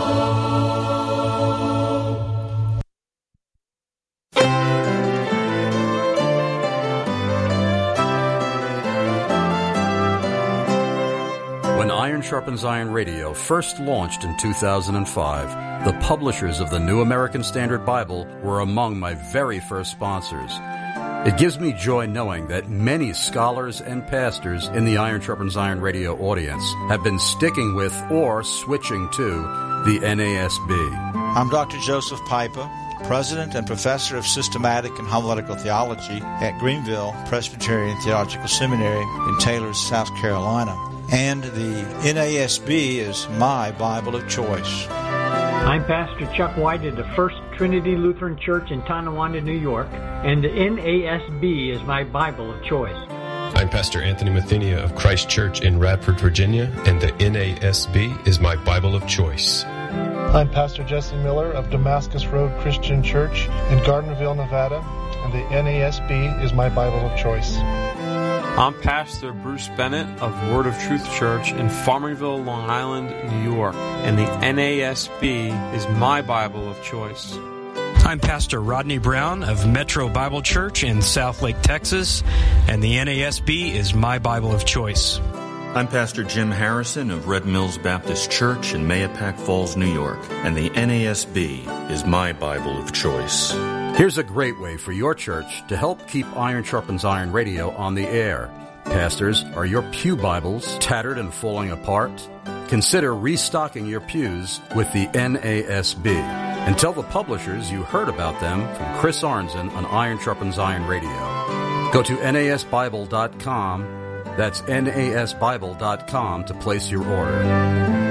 When Iron Sharpens Iron Radio first launched in 2005, the publishers of the New American Standard Bible were among my very first sponsors. It gives me joy knowing that many scholars and pastors in the Iron Sharpens Iron Radio audience have been sticking with or switching to the NASB. I'm Dr. Joseph Piper, President and Professor of Systematic and Homiletical Theology at Greenville Presbyterian Theological Seminary in Taylor, South Carolina. And the NASB is my Bible of choice. I'm Pastor Chuck White of the First Trinity Lutheran Church in Tonawanda, New York, and the NASB is my Bible of choice. I'm Pastor Anthony Mathenia of Christ Church in Radford, Virginia, and the NASB is my Bible of choice. I'm Pastor Jesse Miller of Damascus Road Christian Church in Gardnerville, Nevada, and the NASB is my Bible of choice. I'm Pastor Bruce Bennett of Word of Truth Church in Farmingville, Long Island, New York, and the NASB is my Bible of choice. I'm Pastor Rodney Brown of Metro Bible Church in Southlake, Texas, and the NASB is my Bible of choice. I'm Pastor Jim Harrison of Red Mills Baptist Church in Mahopac Falls, New York, and the NASB is my Bible of choice. Here's a great way for your church to help keep Iron Sharpens Iron Radio on the air. Pastors, are your pew Bibles tattered and falling apart? Consider restocking your pews with the NASB. And tell the publishers you heard about them from Chris Arnzen on Iron Sharpens Iron Radio. Go to nasbible.com. That's nasbible.com to place your order.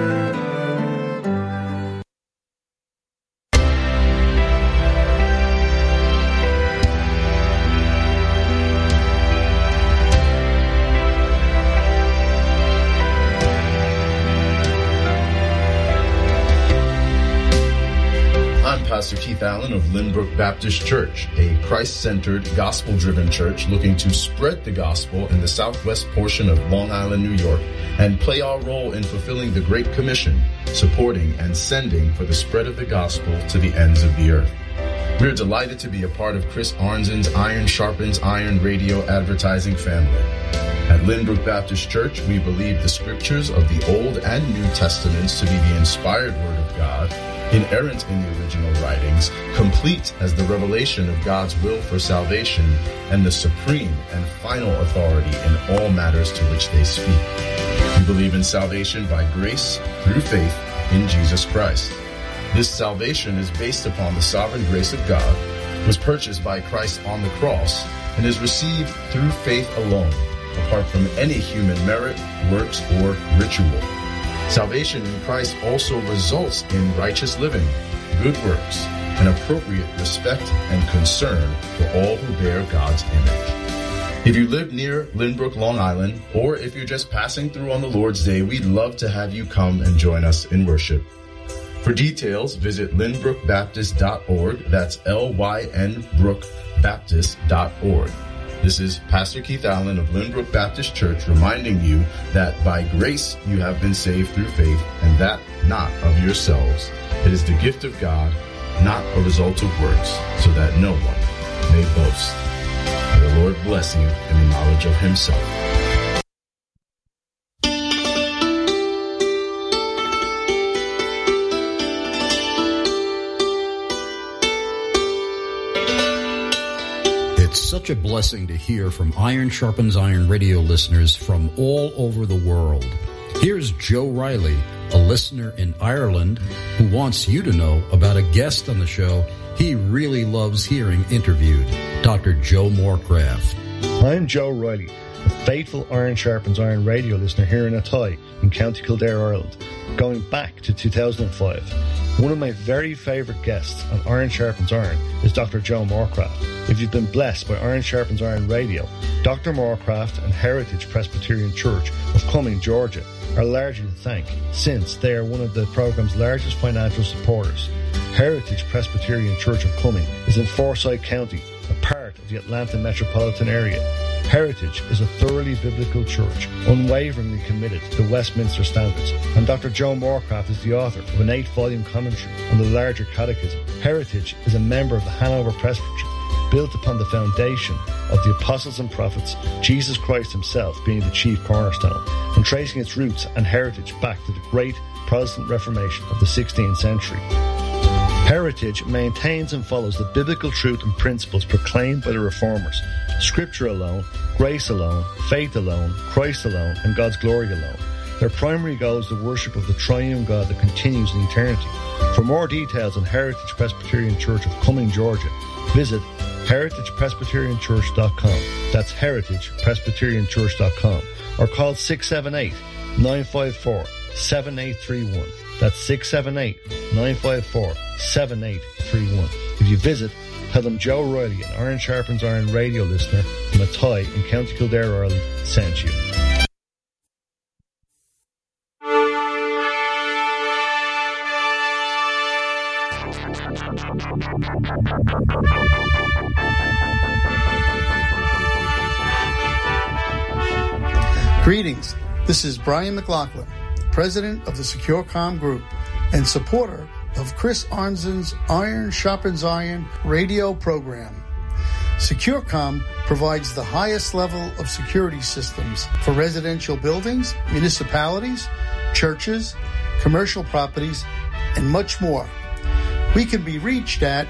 Pastor Keith Allen of Lynbrook Baptist Church, a Christ-centered, gospel-driven church looking to spread the gospel in the southwest portion of Long Island, New York, and play our role in fulfilling the Great Commission, supporting and sending for the spread of the gospel to the ends of the earth. We're delighted to be a part of Chris Arnzen's Iron Sharpens Iron radio advertising family. At Lynbrook Baptist Church, we believe the scriptures of the Old and New Testaments to be the inspired Word of God, inerrant in the original writings, complete as the revelation of God's will for salvation, and the supreme and final authority in all matters to which they speak. We believe in salvation by grace through faith in Jesus Christ. This salvation is based upon the sovereign grace of God, was purchased by Christ on the cross, and is received through faith alone, apart from any human merit, works, or ritual. Salvation in Christ also results in righteous living, good works, and appropriate respect and concern for all who bear God's image. If you live near Lynbrook, Long Island, or if you're just passing through on the Lord's Day, we'd love to have you come and join us in worship. For details, visit lynbrookbaptist.org. That's lynbrookbaptist.org. This is Pastor Keith Allen of Lynbrook Baptist Church reminding you that by grace you have been saved through faith, and that not of yourselves. It is the gift of God, not a result of works, so that no one may boast. May the Lord bless you in the knowledge of Himself. Such a blessing to hear from Iron Sharpens Iron radio listeners from all over the world. Here's Joe Riley, a listener in Ireland, who wants you to know about a guest on the show he really loves hearing interviewed, Dr. Joe Morecraft. I'm Joe Riley, a faithful Iron Sharpens Iron radio listener here in Athy in County Kildare, Ireland, going back to 2005. One of my very favourite guests on Iron Sharpens Iron is Dr. Joe Morecraft. If you've been blessed by Iron Sharpens Iron Radio, Dr. Morecraft and Heritage Presbyterian Church of Cumming, Georgia, are largely to thank, since they are one of the program's largest financial supporters. Heritage Presbyterian Church of Cumming is in Forsyth County, a part of the Atlanta metropolitan area. Heritage is a thoroughly biblical church, unwaveringly committed to the Westminster Standards, and Dr. Joe Morecraft is the author of an 8-volume commentary on the larger catechism. Heritage is a member of the Hanover Presbytery, built upon the foundation of the apostles and prophets, Jesus Christ himself being the chief cornerstone, and tracing its roots and heritage back to the great Protestant Reformation of the 16th century. Heritage maintains and follows the biblical truth and principles proclaimed by the Reformers: Scripture alone, grace alone, faith alone, Christ alone, and God's glory alone. Their primary goal is the worship of the triune God that continues in eternity. For more details on Heritage Presbyterian Church of Cumming, Georgia, visit heritagepresbyterianchurch.com. That's heritagepresbyterianchurch.com. Or call 678-954-7831. That's 678-954-7831. If you visit, tell them Joe Riley, an Iron Sharpens Iron radio listener from Athy in County Kildare, Ireland, sent you. Greetings. This is Brian McLaughlin, president of the Secure Comm Group and supporter of Chris Arnzen's Iron Sharpens Iron radio program. SecureCom provides the highest level of security systems for residential buildings, municipalities, churches, commercial properties, and much more. We can be reached at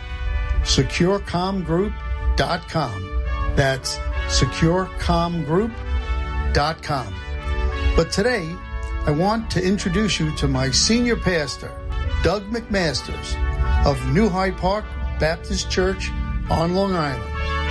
securecomgroup.com. That's securecomgroup.com. But today, I want to introduce you to my senior pastor, Doug McMasters of New Hyde Park Baptist Church on Long Island.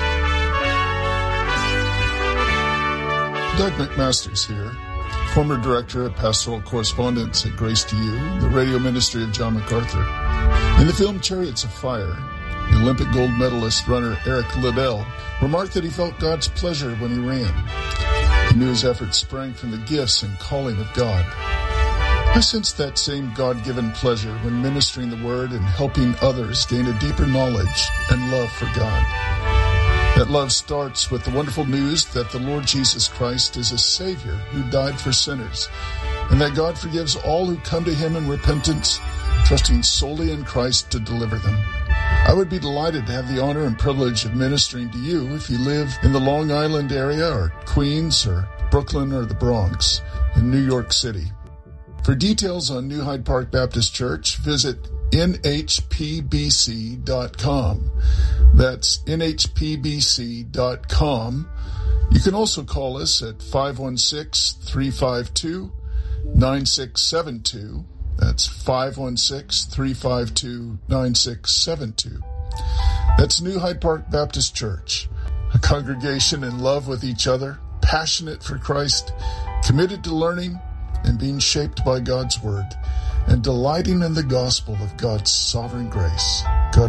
Doug McMasters here, former director of pastoral correspondence at Grace to You, the radio ministry of John MacArthur. In the film Chariots of Fire, the Olympic gold medalist runner Eric Liddell remarked that he felt God's pleasure when he ran. He knew his efforts sprang from the gifts and calling of God. I sensed that same God-given pleasure when ministering the Word and helping others gain a deeper knowledge and love for God. That love starts with the wonderful news that the Lord Jesus Christ is a Savior who died for sinners, and that God forgives all who come to Him in repentance, trusting solely in Christ to deliver them. I would be delighted to have the honor and privilege of ministering to you if you live in the Long Island area or Queens or Brooklyn or the Bronx in New York City. For details on New Hyde Park Baptist Church, visit nhpbc.com. That's nhpbc.com. You can also call us at 516-352-9672. That's 516-352-9672. That's New Hyde Park Baptist Church, a congregation in love with each other, passionate for Christ, committed to learning and being shaped by God's Word, and delighting in the gospel of God's sovereign grace. God.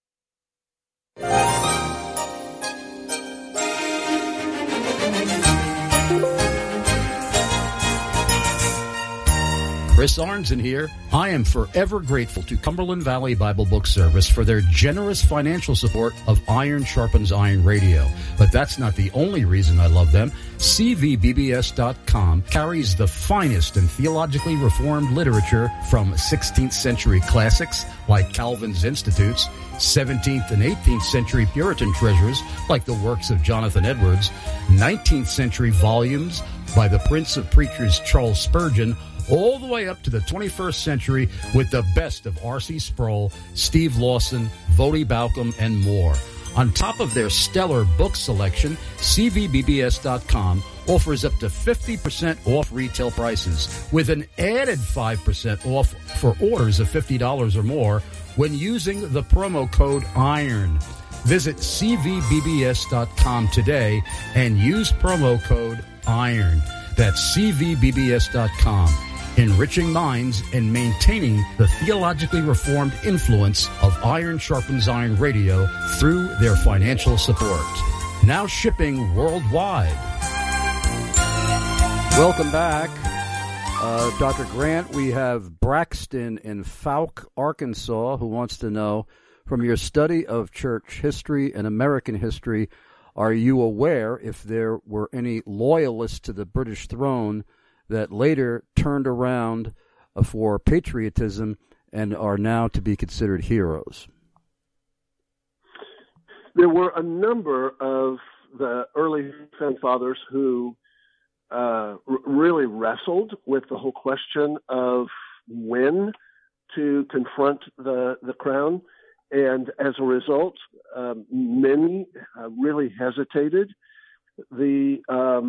Chris Arnzen here. I am forever grateful to Cumberland Valley Bible Book Service for their generous financial support of Iron Sharpens Iron Radio. But that's not the only reason I love them. CVBBS.com carries the finest and theologically reformed literature from 16th century classics like Calvin's Institutes, 17th and 18th century Puritan treasures like the works of Jonathan Edwards, 19th century volumes by the Prince of Preachers Charles Spurgeon, all the way up to the 21st century with the best of R.C. Sproul, Steve Lawson, Voddie Baucham, and more. On top of their stellar book selection, CVBBS.com offers up to 50% off retail prices with an added 5% off for orders of $50 or more when using the promo code IRON. Visit CVBBS.com today and use promo code IRON. That's CVBBS.com. Enriching minds and maintaining the theologically reformed influence of Iron Sharpens Iron Radio through their financial support. Now shipping worldwide. Welcome back. Dr. Grant, we have Braxton in Fouke, Arkansas, who wants to know, from your study of church history and American history, are you aware if there were any loyalists to the British throne that later turned around for patriotism and are now to be considered heroes? There were a number of the early founding fathers who really wrestled with the whole question of when to confront the crown. And as a result, many really hesitated. The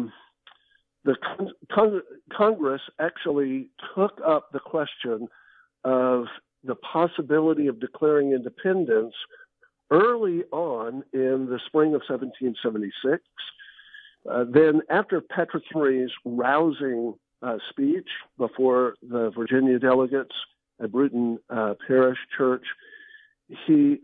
Congress actually took up the question of the possibility of declaring independence early on in the spring of 1776. Then after Patrick Henry's rousing speech before the Virginia delegates at Bruton Parish Church, he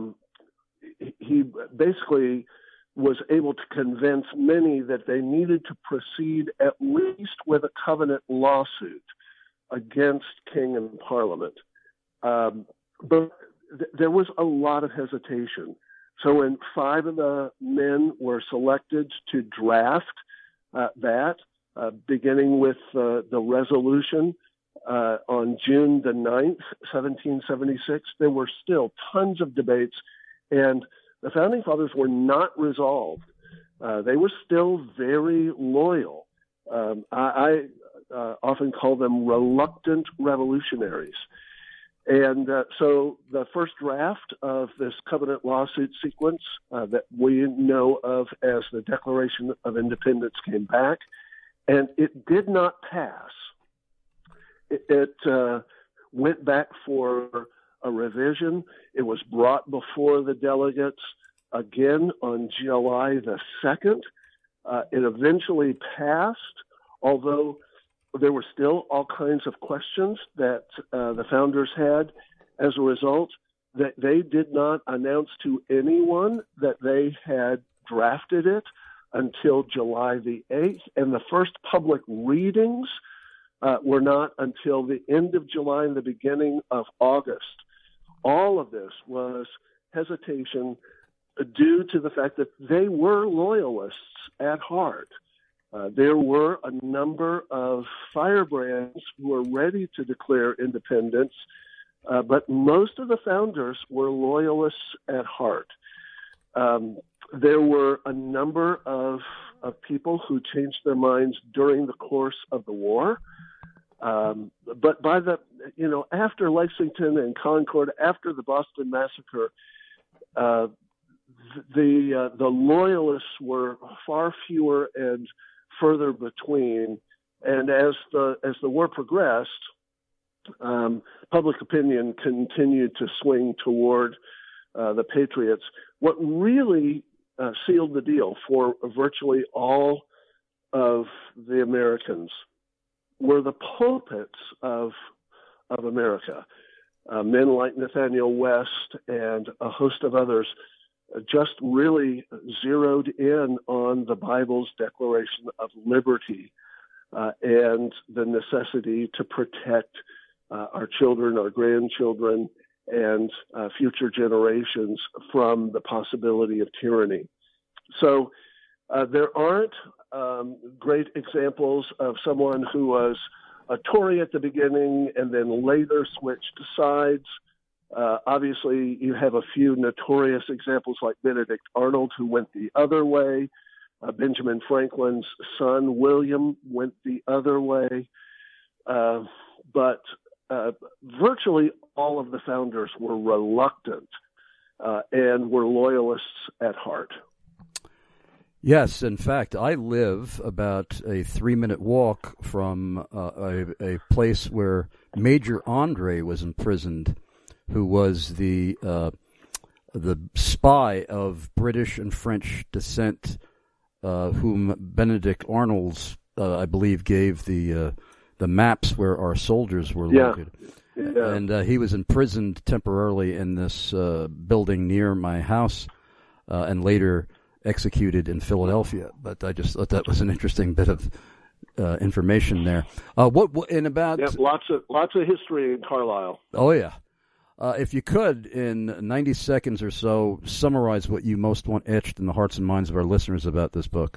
basically was able to convince many that they needed to proceed at least with a covenant lawsuit against King and Parliament. But there was a lot of hesitation. So when 5 of the men were selected to draft that, beginning with the resolution on June the 9th, 1776, there were still tons of debates. And the Founding Fathers were not resolved. They were still very loyal. I often call them reluctant revolutionaries. And so the first draft of this covenant lawsuit sequence that we know of as the Declaration of Independence came back, and it did not pass. It went back for a revision. It was brought before the delegates again on July the 2nd. It eventually passed, although there were still all kinds of questions that the founders had. As a result, that they did not announce to anyone that they had drafted it until July the 8th, and the first public readings were not until the end of July and the beginning of August. All of this was hesitation due to the fact that they were loyalists at heart. There were a number of firebrands who were ready to declare independence, but most of the founders were loyalists at heart. There were a number of people who changed their minds during the course of the war. But by after Lexington and Concord, after the Boston Massacre, the loyalists were far fewer and further between. And as the war progressed, public opinion continued to swing toward the Patriots. What really sealed the deal for virtually all of the Americans were the pulpits of America. Men like Nathaniel West and a host of others just really zeroed in on the Bible's declaration of liberty and the necessity to protect our children, our grandchildren, and future generations from the possibility of tyranny. So there aren't great examples of someone who was a Tory at the beginning and then later switched sides. Obviously, you have a few notorious examples like Benedict Arnold, who went the other way. Benjamin Franklin's son, William, went the other way. But virtually all of the founders were reluctant and were loyalists at heart. Yes, in fact, I live about a 3-minute walk from a place where Major Andre was imprisoned, who was the spy of British and French descent, whom Benedict Arnold's, I believe, gave the maps where our soldiers were located. Yeah. And he was imprisoned temporarily in this building near my house, and later executed in Philadelphia. But I just thought that was an interesting bit of information there. What in about? Yeah, lots of history in Carlisle. Oh yeah. If you could, in 90 seconds or so, summarize what you most want etched in the hearts and minds of our listeners about this book.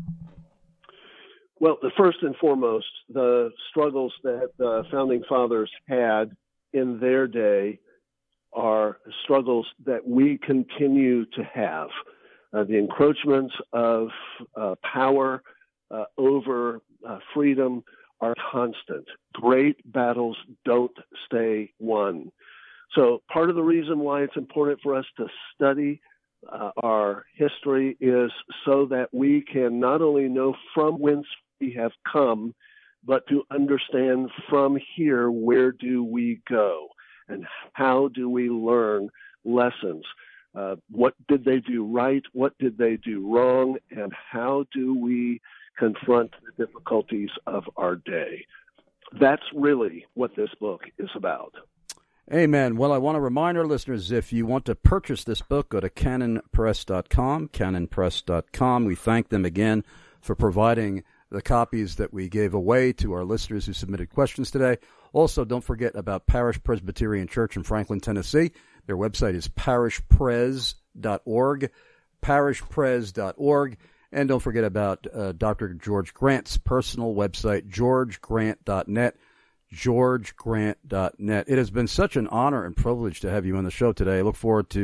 Well, the first and foremost, the struggles that the Founding Fathers had in their day are struggles that we continue to have. The encroachments of power over freedom are constant. Great battles don't stay won. So part of the reason why it's important for us to study our history is so that we can not only know from whence we have come, but to understand from here, where do we go and how do we learn lessons? What did they do right? What did they do wrong? And how do we confront the difficulties of our day? That's really what this book is about. Amen. Well, I want to remind our listeners, if you want to purchase this book, go to canonpress.com, canonpress.com. We thank them again for providing the copies that we gave away to our listeners who submitted questions today. Also, don't forget about Parish Presbyterian Church in Franklin, Tennessee. Their website is parishpres.org, parishpres.org. And don't forget about Dr. George Grant's personal website, georgegrant.net, georgegrant.net. It has been such an honor and privilege to have you on the show today. I look forward to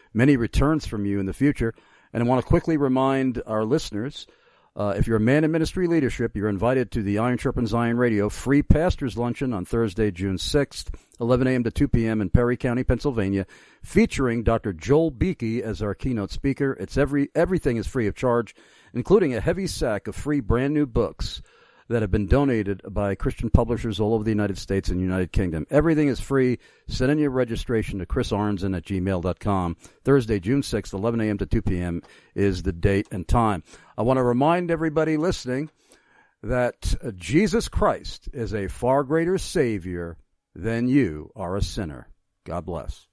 many returns from you in the future. And I want to quickly remind our listeners, if you're a man in ministry leadership, you're invited to the Iron Sharpens Iron Radio free pastors luncheon on Thursday, June 6th, 11 a.m. to 2 p.m. in Perry County, Pennsylvania, featuring Dr. Joel Beakey as our keynote speaker. Everything is free of charge, including a heavy sack of free brand new books that have been donated by Christian publishers all over the United States and United Kingdom. Everything is free. Send in your registration to chrisarnzen@gmail.com. Thursday, June 6th, 11 a.m. to 2 p.m. is the date and time. I want to remind everybody listening that Jesus Christ is a far greater Savior than you are a sinner. God bless.